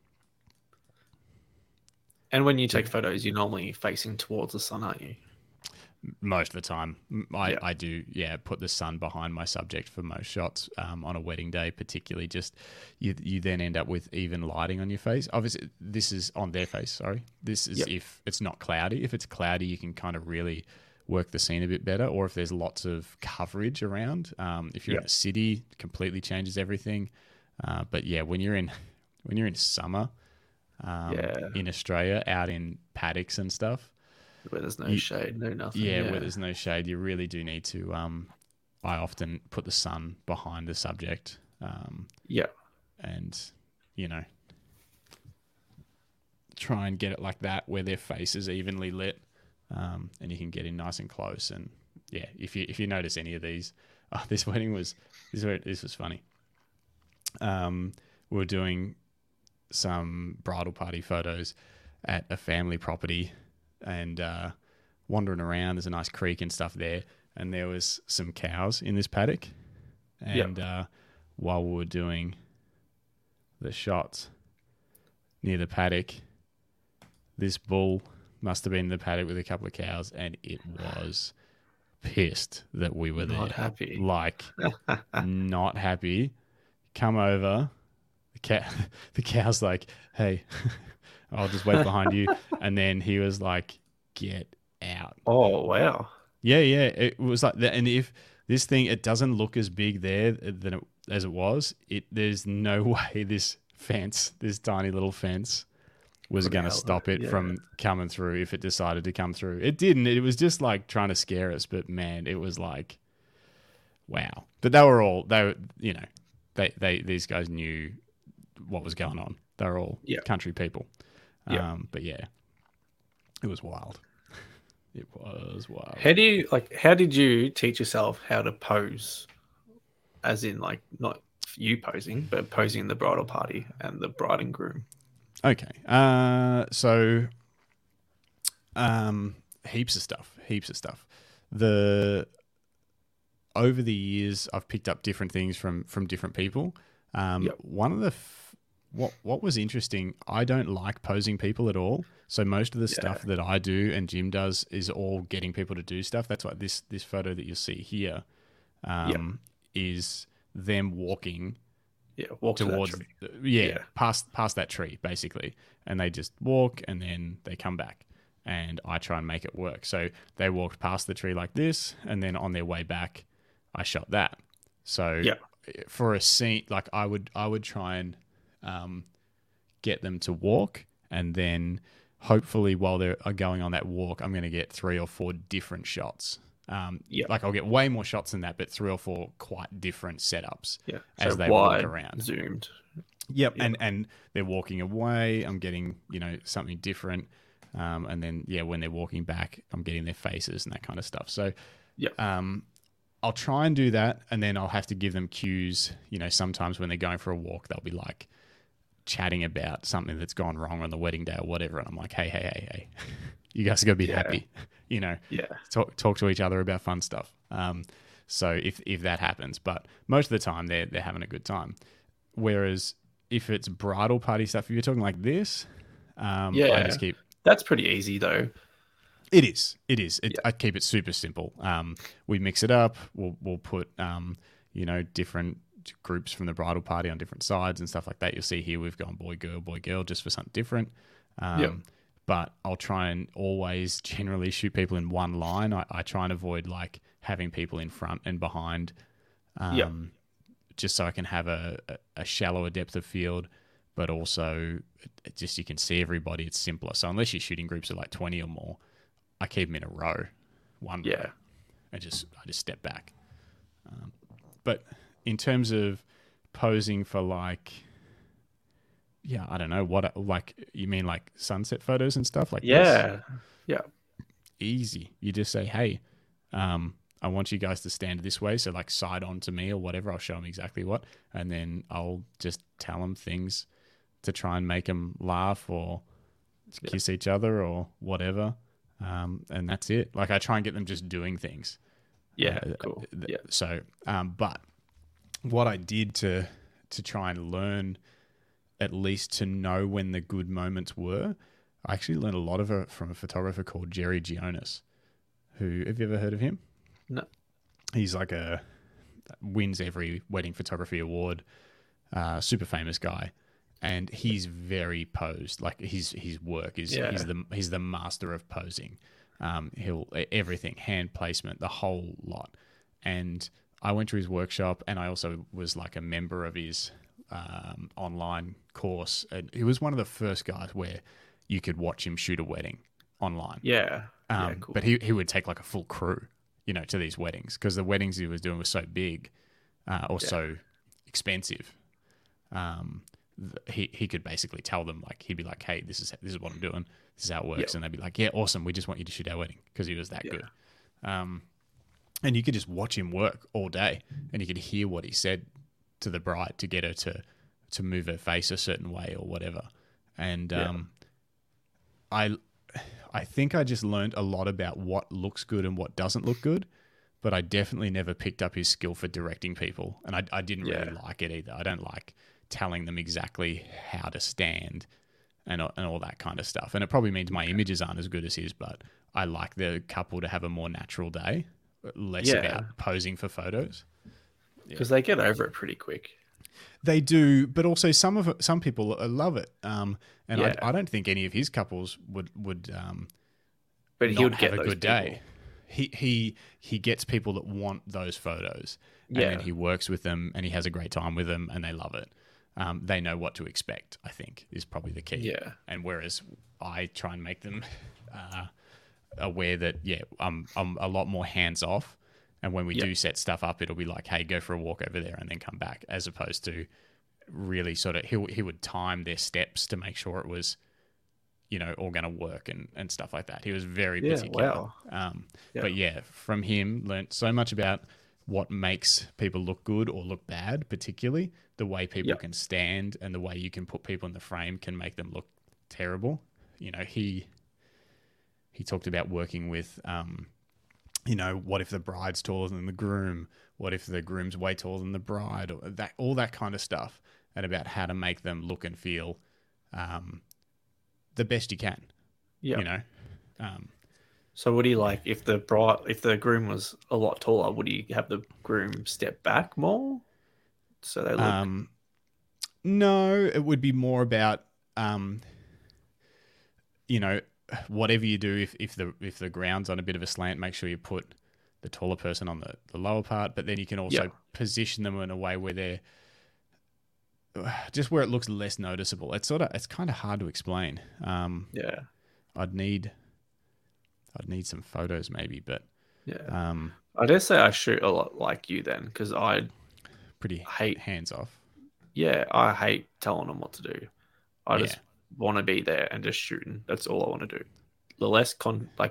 And when you take photos, you're normally facing towards the sun, aren't you? Most of the time, M- I, Yeah. I do, yeah, put the sun behind my subject for most shots um, on a wedding day, particularly. Just you, you then end up with even lighting on your face. Obviously, this is on their face. Sorry, this is Yep. if it's not cloudy. If it's cloudy, you can kind of really work the scene a bit better. Or if there's lots of coverage around, um, if you're in Yep. a city, it completely changes everything. Uh, but yeah, when you're in when you're in summer, um, Yeah. in Australia, out in paddocks and stuff. Where there's no You, shade, no nothing. yeah, Yeah. where there's no shade, you really do need to. Um, I often put the sun behind the subject, um, Yeah. and you know, try and get it like that where their face is evenly lit, um, and you can get in nice and close. And yeah, if you if you notice any of these, oh, this wedding was this this was funny. Um, we were doing some bridal party photos at a family property, and uh, wandering around. There's a nice creek and stuff there, and there was some cows in this paddock. And yep. uh, while we were doing the shots near the paddock, this bull must have been in the paddock with a couple of cows, and it was pissed that we were there. Not happy. Like, not happy. Come over. The, cat, the cow's like, hey, I'll just wait behind you. And then he was like, get out. Oh, wow. Yeah, yeah. It was like that. And if this thing, it doesn't look as big there than it, as it was, it there's no way this fence, this tiny little fence, was going to stop it yeah. from coming through if it decided to come through. It didn't. It was just like trying to scare us. But man, it was like, wow. But they were all, they were, you know, they, they these guys knew what was going on. They were all yeah. country people. Yeah. Um, but yeah, it was wild. It was wild. How do you like? How did you teach yourself how to pose? As in, like, not you posing, but posing in the bridal party and the bride and groom. Okay. Uh, so, um, heaps of stuff. Heaps of stuff. The over the years, I've picked up different things from from different people. Um, yep. One of the f- what what was interesting. I don't like posing people at all. So most of the yeah. stuff that I do and Jim does is all getting people to do stuff. That's why this this photo that you see here um, yep. is them walking. Yeah, walk towards to that tree. Yeah, yeah, past past that tree basically, and they just walk and then they come back, and I try and make it work. So they walked past the tree like this, and then on their way back, I shot that. So yeah. for a scene, like I would I would try and um, get them to walk, and then hopefully while they're going on that walk, I'm going to get three or four different shots. Um, yeah. Like I'll get way more shots than that, but three or four quite different setups yeah. as so they wide, walk around. Zoomed. Yep. yep. And, and they're walking away. I'm getting, you know, something different. Um, and then, yeah, when they're walking back, I'm getting their faces and that kind of stuff. So yeah. um, I'll try and do that. And then I'll have to give them cues. You know, sometimes when they're going for a walk, they'll be like chatting about something that's gone wrong on the wedding day or whatever. And I'm like, hey, hey, hey, hey, you guys are going to be yeah. happy. You know, yeah. talk talk to each other about fun stuff. Um, so if if that happens, but most of the time they're they're having a good time. Whereas if it's bridal party stuff, if you're talking like this, um, yeah, I just keep. That's pretty easy though. It is. It is. It, yeah. I keep it super simple. Um, we mix it up. We'll we'll put um, you know, different groups from the bridal party on different sides and stuff like that. You'll see here we've gone boy girl boy girl just for something different. Um, yeah. But I'll try and always generally shoot people in one line. I, I try and avoid like having people in front and behind, um, yeah. just so I can have a, a, a shallower depth of field, but also it just you can see everybody. It's simpler. So unless you're shooting groups of like twenty or more, I keep them in a row, one yeah. row, and just I just step back. Um, but in terms of posing for like. Yeah, I don't know what like you mean like sunset photos and stuff like yeah. this? Yeah. Easy. You just say, "Hey, um, I want you guys to stand this way, so like side on to me or whatever. I'll show them exactly what, and then I'll just tell them things to try and make them laugh or yeah. kiss each other or whatever. Um, and that's it. Like I try and get them just doing things. Yeah, uh, cool. Yeah. So, um, but what I did to to try and learn. At least to know when the good moments were. I actually learned a lot of it from a photographer called Jerry Gionis, who, have you ever heard of him? No. He's like a, wins every wedding photography award, uh, super famous guy. And he's very posed. Like his, his work is, yeah. he's the, he's the master of posing. Um, he'll, everything, hand placement, the whole lot. And I went to his workshop and I also was like a member of his um, online course. And he was one of the first guys where you could watch him shoot a wedding. online. Yeah. Um, Yeah, cool. But he, he would take like a full crew, you know, to these weddings because the weddings he was doing were so big uh, or Yeah. so expensive. Um, th- he he could basically tell them like he'd be like, hey, this is this is what I'm doing. This is how it works, Yeah. and they'd be like, yeah, awesome. We just want you to shoot our wedding because he was that Yeah. good. Um, and you could just watch him work all day, and you could hear what he said to the bride to get her to to move her face a certain way or whatever. And Yeah. um, I I think I just learned a lot about what looks good and what doesn't look good, but I definitely never picked up his skill for directing people, and I I didn't really Yeah. like it either. I don't like telling them exactly how to stand and and all that kind of stuff. And it probably means my images aren't as good as his, but I like the couple to have a more natural day, less Yeah. about posing for photos. Because they get over it pretty quick. They do, but also some of it, some people love it. Um, and Yeah. I, I don't think any of his couples would would um, But he not would have get a those good people. day. He he he gets people that want those photos, and Yeah. then he works with them, and he has a great time with them, and they love it. Um, they know what to expect, I think, is probably the key. Yeah. And whereas I try and make them uh, aware that, yeah, I'm, I'm a lot more hands off. And when we Yeah. do set stuff up, it'll be like, hey, go for a walk over there and then come back, as opposed to really sort of, he, he would time their steps to make sure it was, you know, all going to work and, and stuff like that. He was very Yeah, particular. wow. Um, Yeah. But yeah, from him, learned so much about what makes people look good or look bad, particularly the way people Yeah. can stand and the way you can put people in the frame can make them look terrible. You know, he he talked about working with, um, you know, what if the bride's taller than the groom? What if the groom's way taller than the bride? Or that, all that kind of stuff, and about how to make them look and feel um, the best you can. Yeah. You know, um, So would he like if the bride, if the groom was a lot taller, would he have the groom step back more so they look? Um, no, it would be more about, um, you know, whatever you do. If, if the if the ground's on a bit of a slant, make sure you put the taller person on the, the lower part. But then you can also Yeah. position them in a way where they're just where it looks less noticeable. It's sort of it's kind of hard to explain. Um, yeah, I'd need I'd need some photos maybe, but yeah. um, I dare say I shoot a lot like you then, because I pretty hate, hands off. yeah, I hate telling them what to do. I just Yeah. want to be there and just shooting. That's all I want to do. The less con like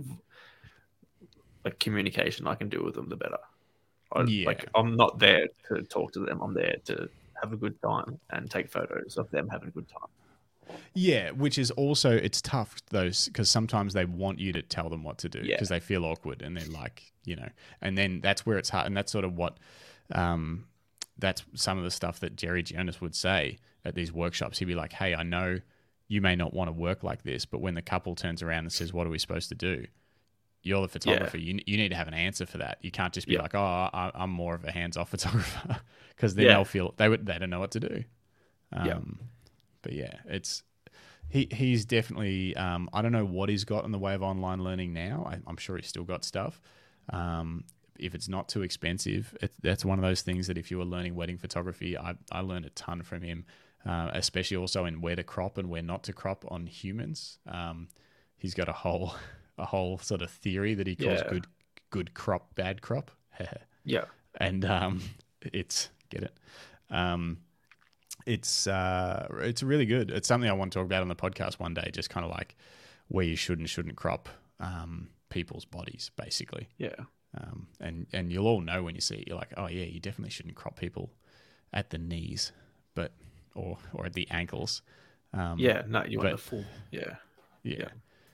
like communication I can do with them, the better. I, Yeah. Like I'm not there to talk to them. I'm there to have a good time and take photos of them having a good time. Yeah, which is also it's tough those because sometimes they want you to tell them what to do Yeah. because they feel awkward and they're like, you know, and then that's where it's hard, and that's sort of what, um, that's some of the stuff that Jerry Jonas would say at these workshops. He'd be like, "Hey, I know you may not want to work like this, but when the couple turns around and says, what are we supposed to do?' You're the photographer. You you need to have an answer for that. You can't just be Yeah. like, oh, I, I'm more of a hands-off photographer," because then Yeah. they'll feel they would they don't know what to do. Um, Yeah. But yeah, it's he he's definitely um, I don't know what he's got in the way of online learning now. I, I'm sure he's still got stuff. Um, if it's not too expensive, it, that's one of those things that if you were learning wedding photography, I I learned a ton from him, uh, especially also in where to crop and where not to crop on humans. Um, he's got a whole a whole sort of theory that he calls Yeah. good good crop, bad crop. Yeah. And um, it's get it. Um, it's uh, it's really good. It's something I want to talk about on the podcast one day. Just kind of like where you should and shouldn't crop um, people's bodies, basically. Yeah. Um, and and you'll all know when you see it. You're like, oh yeah, you definitely shouldn't crop people at the knees, but or or at the ankles. Um, Yeah. No, you want but- the full. Yeah. yeah.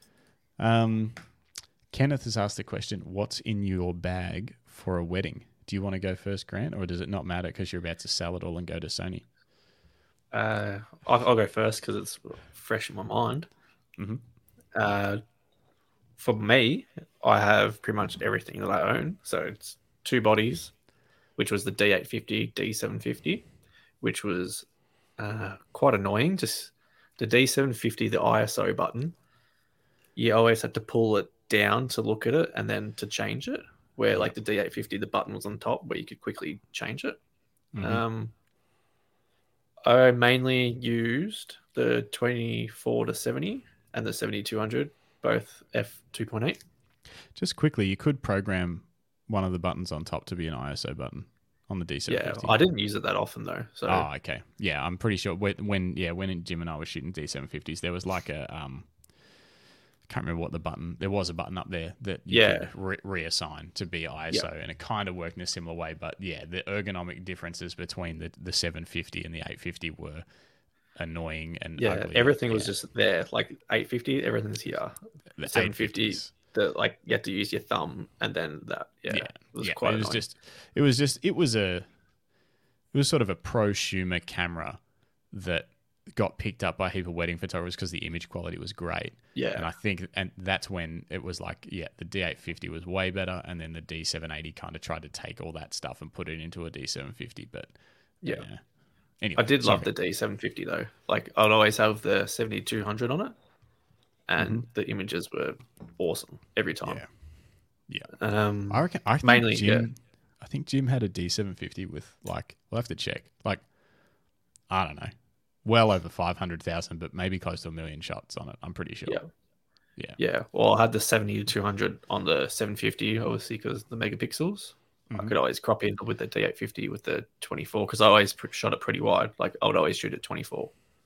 Um, Kenneth has asked the question: what's in your bag for a wedding? Do you want to go first, Grant, or does it not matter because you're about to sell it all and go to Sony? Uh, I'll, I'll go first because it's fresh in my mind. Mhm. Uh, for me, I have pretty much everything that I own. So it's two bodies, which was the D eight fifty, D seven fifty, which was uh, quite annoying. Just the D seven fifty, the I S O button, you always had to pull it down to look at it and then to change it. Where like the D eight fifty, the button was on top where you could quickly change it. Mhm. Um, I mainly used the twenty-four to seventy and the seventy two hundred both f two point eight. Just quickly, you could program one of the buttons on top to be an I S O button on the D seven fifty. Yeah, I didn't use it that often though. So oh, okay. Yeah, I'm pretty sure when, when yeah when Jim and I were shooting D seven fifties, there was like a um, can't remember what the button. There was a button up there that you Yeah. could re- reassign to be I S O, and it kind of worked in a similar way. But yeah, the ergonomic differences between the the seven fifty and the eight fifty were annoying and yeah, ugly. everything was Yeah. just there. Like eight fifty, everything's here. The seven fifty, eight fifties. the like you have to use your thumb, and then that. Yeah, Yeah, it was yeah. quite. It was annoying. just, it was just, it was a, it was sort of a prosumer camera that got picked up by a heap of wedding photographers because the image quality was great. yeah, And I think, and that's when it was like, yeah, the D eight fifty was way better, and then the D seven eighty kind of tried to take all that stuff and put it into a D seven fifty. But yeah. yeah. Anyway, I did sorry. love the D seven fifty though. Like I'd always have the seventy-two hundred on it, and Mm-hmm. the images were awesome every time. Yeah. Um, I reckon. I think Mainly, Jim. I think Jim had a D seven fifty with like. We'll have to check. Like, I don't know, well over five hundred thousand, but maybe close to a million shots on it. I'm pretty sure. Yeah. Yeah. yeah. Well, I had the seventy to two hundred on the seven fifty, obviously, because the megapixels. I Mhm. could always crop in with the D eight fifty with the twenty-four because I always pr- shot it pretty wide. Like I would always shoot at twenty-four.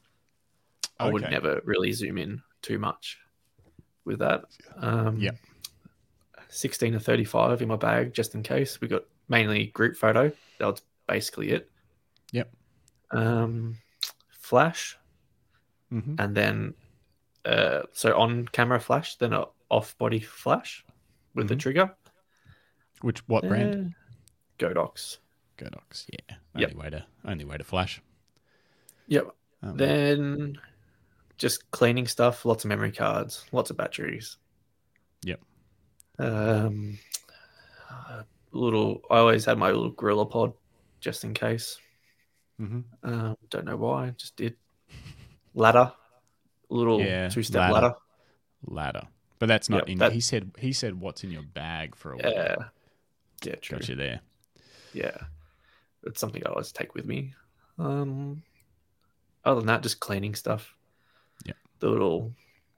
I would Okay. never really zoom in too much with that. Um, Yep. sixteen to thirty-five in my bag just in case. We got mainly group photo. That was basically it. Yep. Um, flash, Mm-hmm. and then uh, so on camera flash, then a off body flash with the Mhm. trigger. Which what brand? Uh, Godox. Godox. Yeah. Yep. Only way to only way to flash. Yep. Um, Then just cleaning stuff, lots of memory cards, lots of batteries. Yep. Um, uh, little. I always had my little Gorilla Pod just in case. mhm. Um, don't know why. Just did. Ladder, little Yeah, two-step ladder. ladder. Ladder. But that's not Yep, in. that- He said. He said, "What's in your bag for a wedding?" Yeah, yeah, true. Got you there. Yeah, it's something I always take with me. Um, other than that, just cleaning stuff. Yep. The little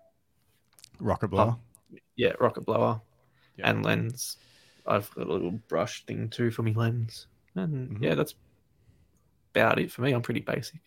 Rocket blower. yeah rocket blower Yep. and lens. I've got a little brush thing too for me lens, and Mhm. yeah, that's about it for me. I'm pretty basic.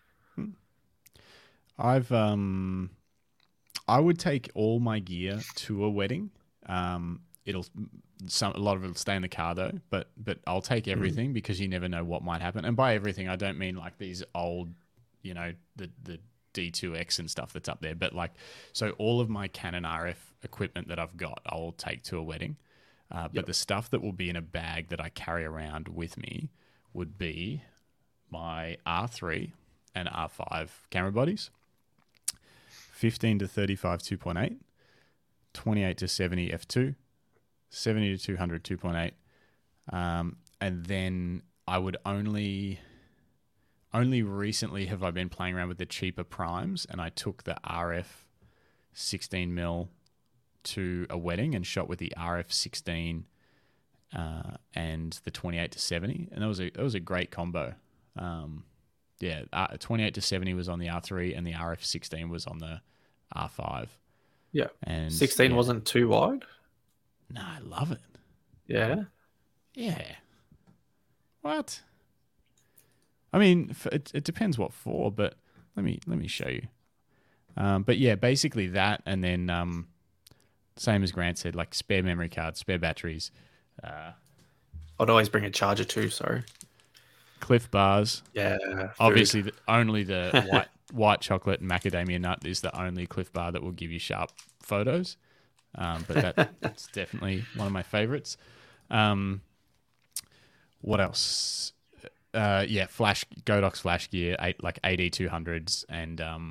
I've um, I would take all my gear to a wedding. Um, it'll some a lot of it'll stay in the car though, but but I'll take everything because you never know what might happen. And by everything, I don't mean like these old, you know, the the D two X and stuff that's up there, but like so all of my Canon R F equipment that I've got, I'll take to a wedding. Uh, but Yep. the stuff that will be in a bag that I carry around with me would be my R three and R five camera bodies. fifteen to thirty-five two point eight, twenty-eight to seventy f two, seventy to two hundred two point eight, um, and then I would only only recently have I been playing around with the cheaper primes, and I took the R F sixteen mil to a wedding and shot with the R F sixteen uh, and the twenty-eight to seventy, and that was a that was a great combo. Um, yeah, uh, twenty-eight to seventy was on the R three, and the R F sixteen was on the R five. Yeah, And sixteen yeah. wasn't too wide. No, I love it. Yeah, Yeah. What? I mean, f- it, it depends what for, but let me let me show you. Um, but yeah, basically that, and then um, same as Grant said, like spare memory cards, spare batteries, uh, I'd always bring a charger too. Sorry. Cliff bars. Yeah, food. Obviously, the, only the white white chocolate and macadamia nut is the only Cliff bar that will give you sharp photos. Um, but that, that's definitely one of my favorites. Um, what else? Uh, yeah, flash Godox flash gear, eight, like A D two hundreds and um,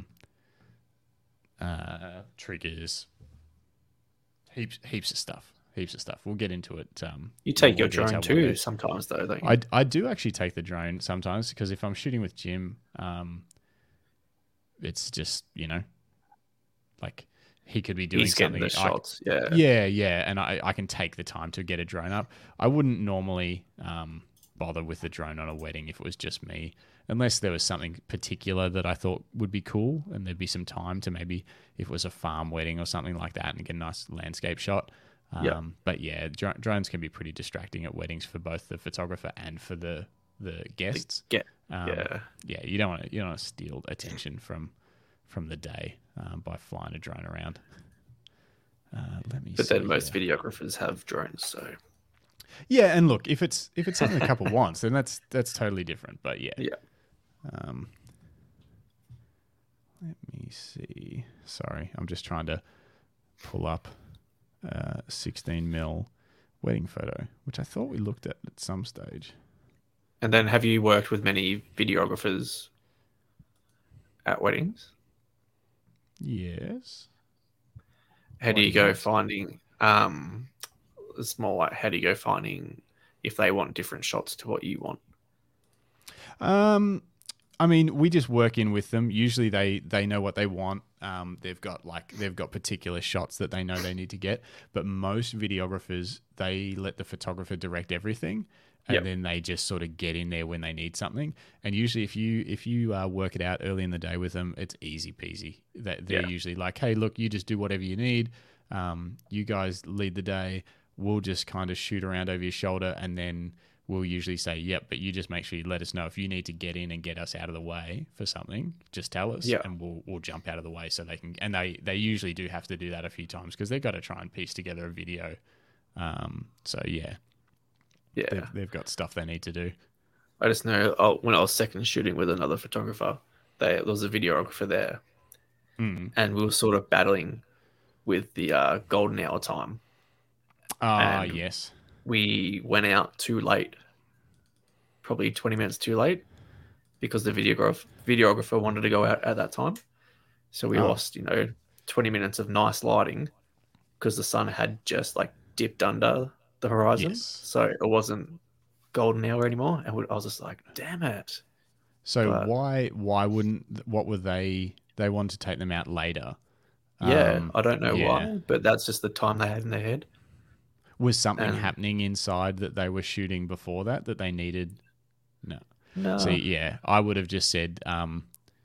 uh, triggers, heaps heaps of stuff, heaps of stuff. We'll get into it. Um, You in take more your detail drone one too day. sometimes, though, don't you? I, I do actually take the drone sometimes because if I'm shooting with Jim, um, it's just, you know, like he could be doing He's getting something. the I- shots. Yeah. yeah, yeah, and I, I can take the time to get a drone up. I wouldn't normally um, bother with the drone on a wedding if it was just me. unless there was something particular that I thought would be cool, and there'd be some time to maybe if it was a farm wedding or something like that, and get a nice landscape shot. Um, Yeah. But yeah, dr- drones can be pretty distracting at weddings for both the photographer and for the the guests. Get Um, yeah. yeah, you don't want to you don't want to steal attention from from the day um, by flying a drone around. Uh, let me. But see then most here. videographers have drones, so Yeah, and look, if it's if it's something the couple wants, then that's that's totally different. But yeah, yeah. Um, let me see. Sorry, I'm just trying to pull up uh, sixteen mil wedding photo, which I thought we looked at at some stage. And then have you worked with many videographers at weddings? Yes. How do Why you go not? finding um it's more like how do you go finding if they want different shots to what you want? Um, I mean, we just work in with them. Usually, they they know what they want. Um, they've got like they've got particular shots that they know they need to get. But most videographers, they let the photographer direct everything, and Yep. then they just sort of get in there when they need something. And usually, if you if you uh, work it out early in the day with them, it's easy peasy. They, they're Yeah. usually like, "Hey, look, you just do whatever you need. Um, you guys lead the day. We'll just kind of shoot around over your shoulder, and then." We'll usually say, yep, but you just make sure you let us know if you need to get in and get us out of the way for something. Just tell us, Yeah. and we'll we'll jump out of the way so they can. And they they usually do have to do that a few times because they've got to try and piece together a video. Um, so yeah, Yeah. they've they've got stuff they need to do. I just know oh, when I was second shooting with another photographer, they, there was a videographer there, Mm. and we were sort of battling with the uh, golden hour time. Ah, And yes. we went out too late, probably twenty minutes too late, because the videograph videographer wanted to go out at that time. So we Oh. lost, you know, twenty minutes of nice lighting because the sun had just like dipped under the horizon. Yes. So it wasn't golden hour anymore. And I was just like, damn it. So But- why why wouldn't what were they they wanted to take them out later? Yeah, Um, I don't know yeah. why, but that's just the time they had in their head. Was something And- happening inside that they were shooting before that that they needed? No. No. So yeah, I would have just said, um,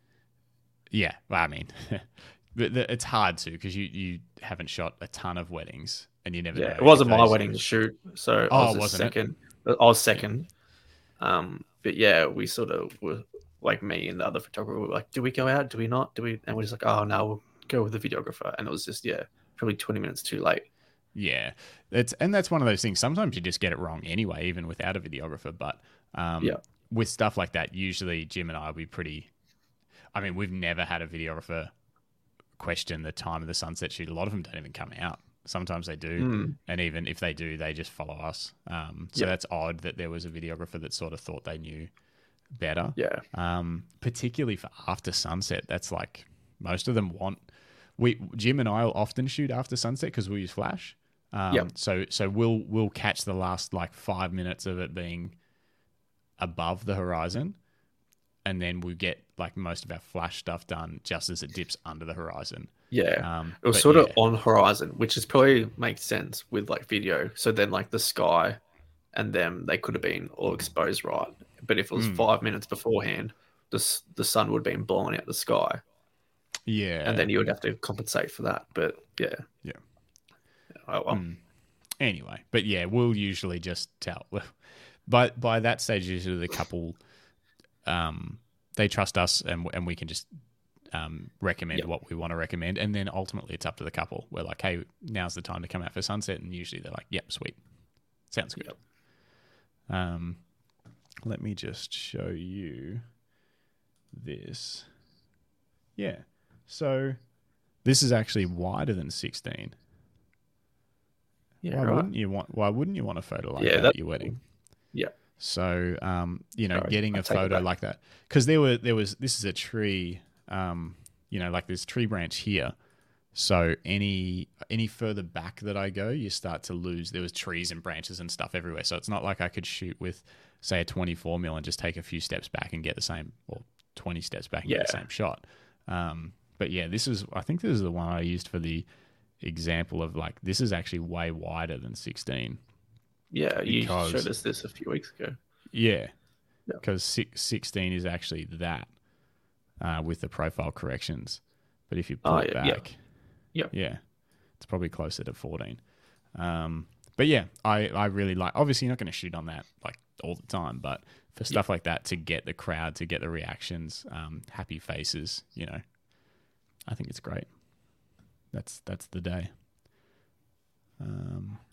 yeah. Well, I mean, but the, it's hard to because you you haven't shot a ton of weddings and you never. Yeah, know it wasn't if my those- wedding to shoot, so Oh, I was just wasn't it? second. I was second. Um, but yeah, we sort of were like me and the other photographer were like, do we go out? Do we not? Do we? And we're just like, oh no, we'll go with the videographer. And it was just yeah, probably twenty minutes too late. Yeah, it's and that's one of those things. Sometimes you just get it wrong anyway, even without a videographer. But um, Yeah. with stuff like that, usually Jim and I will be pretty. I mean, we've never had a videographer question the time of the sunset shoot. A lot of them don't even come out. Sometimes they do, Mm. and even if they do, they just follow us. Um, so Yeah. that's odd that there was a videographer that sort of thought they knew better. Yeah, Um, particularly for after sunset, that's like most of them want. We Jim and I will often shoot after sunset because we use flash. Um, Yep. So so we'll we'll catch the last like five minutes of it being above the horizon, and then we get like most of our flash stuff done just as it dips under the horizon. yeah. Um, It was but sort yeah. of on horizon, which is probably makes sense with like video. So then like the sky and them, they could have been all exposed right. But if it was Mm. five minutes beforehand, the s- the sun would have been blowing out the sky, yeah, and then you would have to compensate for that. But yeah, Yeah. Oh well. Mm. Anyway, but yeah, we'll usually just tell. By by that stage, usually the couple, um, they trust us, and and we can just um, recommend Yep. what we want to recommend, and then ultimately it's up to the couple. We're like, hey, now's the time to come out for sunset, and usually they're like, yep, sweet, sounds good. Yep. Um, let me just show you this. Yeah, so this is actually wider than sixteen. Yeah, why right. wouldn't you want? Why wouldn't you want a photo like Yeah, that that- at your wedding? Yeah. So, um, you know, Sorry, getting I a take it photo back. like that, because there were there was this is a tree, um, you know, like this tree branch here. So any any further back that I go, you start to lose. There was trees and branches and stuff everywhere. So it's not like I could shoot with, say, a twenty-four mil and just take a few steps back and get the same, or twenty steps back and get the Yeah. same shot. Um, but yeah, this is I think this is the one I used for the example of like this is actually way wider than sixteen. Yeah, you Because- showed us this a few weeks ago. Yeah. Yeah. because sixteen is actually that uh, with the profile corrections. But if you pull Oh, it yeah, yeah. back, Yeah. yeah, it's probably closer to fourteen. Um, but yeah, I, I really like. Obviously, you're not going to shoot on that like all the time, but for stuff like that, to get the crowd, to get the reactions, um, happy faces, you know, I think it's great. That's that's the day. Um,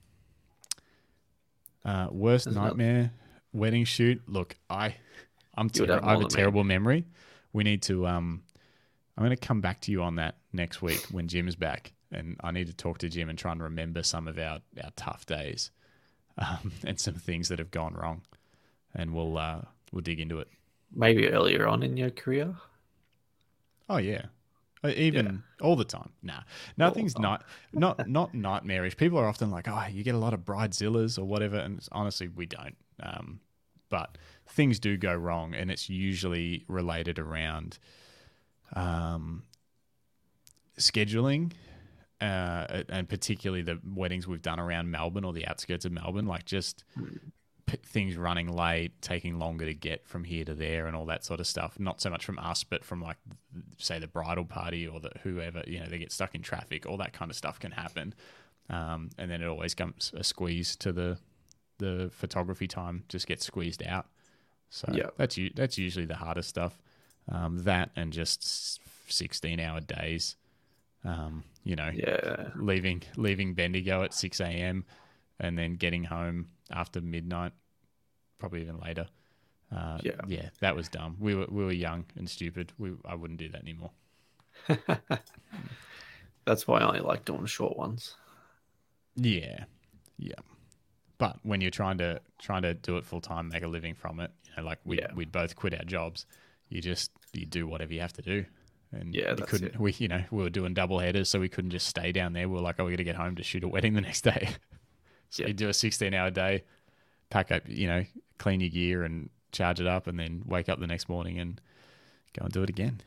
uh, worst There's another- nightmare wedding shoot. Look, I, I'm You would ter- have I have more a than me. terrible memory. We need to. Um, I'm going to come back to you on that next week when Jim is back, and I need to talk to Jim and try and remember some of our, our tough days, um, and some things that have gone wrong, and we'll uh, we'll dig into it. Maybe earlier on in your career. Oh yeah, Uh, even all the time. Nah, nothing's time. not not not nightmarish. People are often like, "Oh, you get a lot of bridezillas or whatever," and it's, honestly, we don't. Um, but things do go wrong, and it's usually related around um, scheduling, uh, and particularly the weddings we've done around Melbourne or the outskirts of Melbourne, like just p- things running late, taking longer to get from here to there, and all that sort of stuff. Not so much from us, but from like, say, the bridal party or the whoever, you know, they get stuck in traffic. All that kind of stuff can happen, um, and then it always comes a squeeze to the the photography time. Just gets squeezed out. So Yeah. that's u- that's usually the hardest stuff. Um, that and just sixteen hour days. Um, you know, Yeah. leaving leaving Bendigo at six a.m. and then getting home after midnight, probably even later. Uh, Yeah. yeah, that was dumb. We were we were young and stupid. We I wouldn't do that anymore. That's why I only like doing short ones. Yeah, yeah. But when you're trying to trying to do it full time, make a living from it, you know, like we Yeah. we'd both quit our jobs. You just you do whatever you have to do. And Yeah, you that's couldn't. it. We you know we were doing double headers, so we couldn't just stay down there. We were like, oh, we got to get home to shoot a wedding the next day. So Yeah. you do a sixteen hour day, pack up, you know, clean your gear and charge it up, and then wake up the next morning and go and do it again.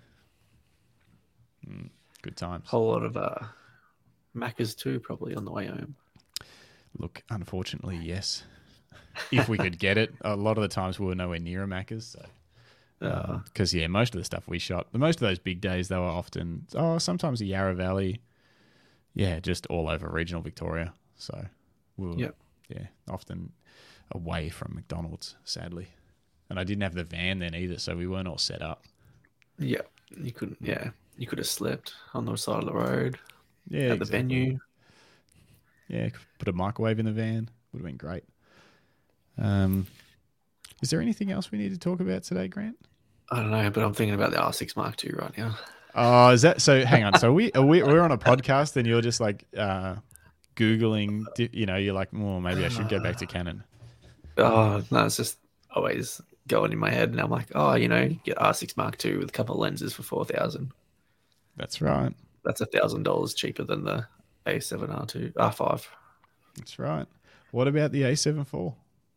Mm, good times. Whole lot of uh, Maccas too, probably on the way home. Look, unfortunately, yes. If we could get it, a lot of the times we were nowhere near a Macca's. So. Uh, Because, yeah, most of the stuff we shot, the most of those big days, they were often, oh, sometimes the Yarra Valley. Yeah, just all over regional Victoria. So we were, Yep. yeah, often away from McDonald's, sadly. And I didn't have the van then either, so we weren't all set up. yeah, you couldn't. Yeah, you could have slept on the side of the road Yeah, at the exactly. venue. Yeah, put a microwave in the van. Would have been great. Um, is there anything else we need to talk about today, Grant? I don't know, but I'm thinking about the R six Mark two right now. Oh, is that so? Hang on. So we are we we're on a podcast, and you're just like uh, googling. You know, you're like, oh, maybe I should go back to Canon. Oh no, it's just always going in my head, and I'm like, oh, you know, get R six Mark two with a couple of lenses for four thousand. That's right. That's a thousand dollars cheaper than the A seven R two R five. That's right. What about the A seven four?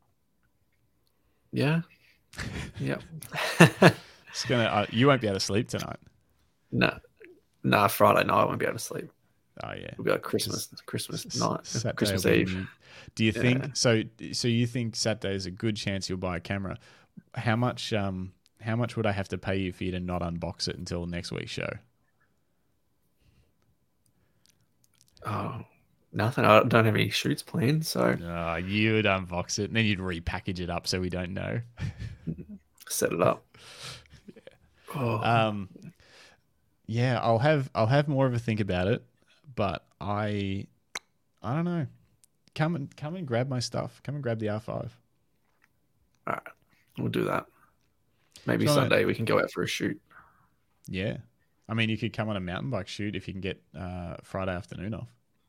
Yeah, yep. It's gonna. Uh, you won't be able to sleep tonight. no, nah, Friday night I won't be able to sleep. Oh yeah. It'll be like Christmas, Christmas S- night, Saturday Christmas will be Eve. new. Do you think Yeah. so? So you think Saturday is a good chance you'll buy a camera? How much? Um, how much would I have to pay you for you to not unbox it until next week's show? Oh, nothing. I don't have any shoots planned, so Oh, you would unbox it and then you'd repackage it up so we don't know. set it up. Oh, Um, yeah, I'll have I'll have more of a think about it, but I I don't know. Come and come and grab my stuff. Come and grab the R five. all right, we'll do that. Maybe So- Sunday we can go out for a shoot. Yeah, I mean you could come on a mountain bike shoot if you can get uh, Friday afternoon off.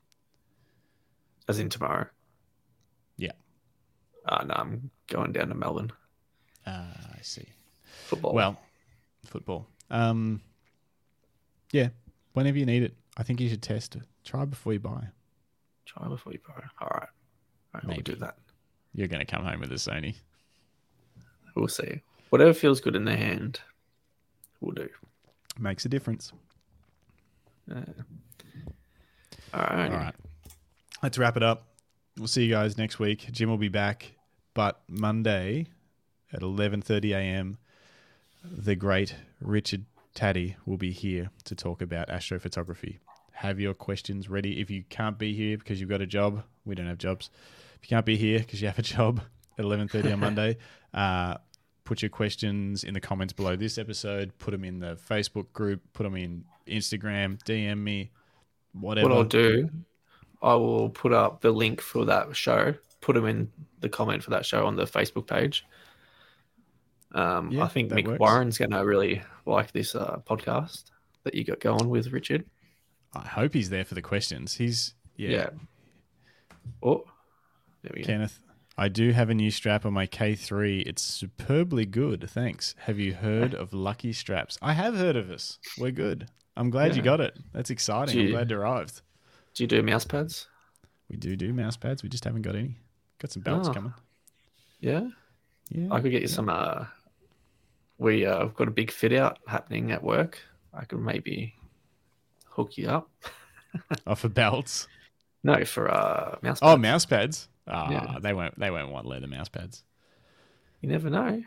As in tomorrow. Yeah. Uh, no, I'm going down to Melbourne. Uh, I see. Football. Well, football. Um, yeah, whenever you need it, I think you should test it. Try before you buy. try before you buy. All right. All right, we'll Maybe. do that. You're going to come home with a Sony. We'll see. Whatever feels good in the hand, we'll do. Makes a difference. Uh, all right. All right. Let's wrap it up. We'll see you guys next week. Jim will be back, but Monday, at eleven thirty a.m. The great Richard Taddy will be here to talk about astrophotography. Have your questions ready. If you can't be here because you've got a job, we don't have jobs. If you can't be here because you have a job at eleven thirty on Monday, uh, put your questions in the comments below this episode. Put them in the Facebook group. Put them in Instagram. D M me. Whatever. What I'll do, I will put up the link for that show. Put them in the comment for that show on the Facebook page. Um, Yeah, I think that Mick works. Warren's going to really like this uh, podcast that you got going with Richard. I hope he's there for the questions. He's yeah. Yeah. Oh, there we go. Kenneth, I do have a new strap on my K three. It's superbly good. Thanks. Have you heard of Lucky Straps? I have heard of this. We're good. I'm glad Yeah. you got it. That's exciting. Do you- I'm glad you arrived. Do you do mouse pads? We do do mouse pads. We just haven't got any. Got some belts Oh. coming. Yeah. Yeah. I could get you some. Uh, we uh, have got a big fit out happening at work. I could maybe hook you up. Oh, for belts. No, for uh, mouse pads. Oh, mouse pads. Ah, Yeah. they won't. They won't want leather mouse pads. You never know.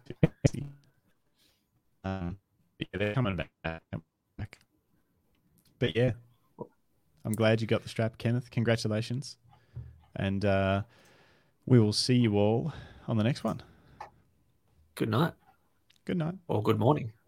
Um, yeah, they're coming back. back. But yeah, I'm glad you got the strap, Kenneth. Congratulations, and uh, we will see you all on the next one. Good night Good night. or good morning.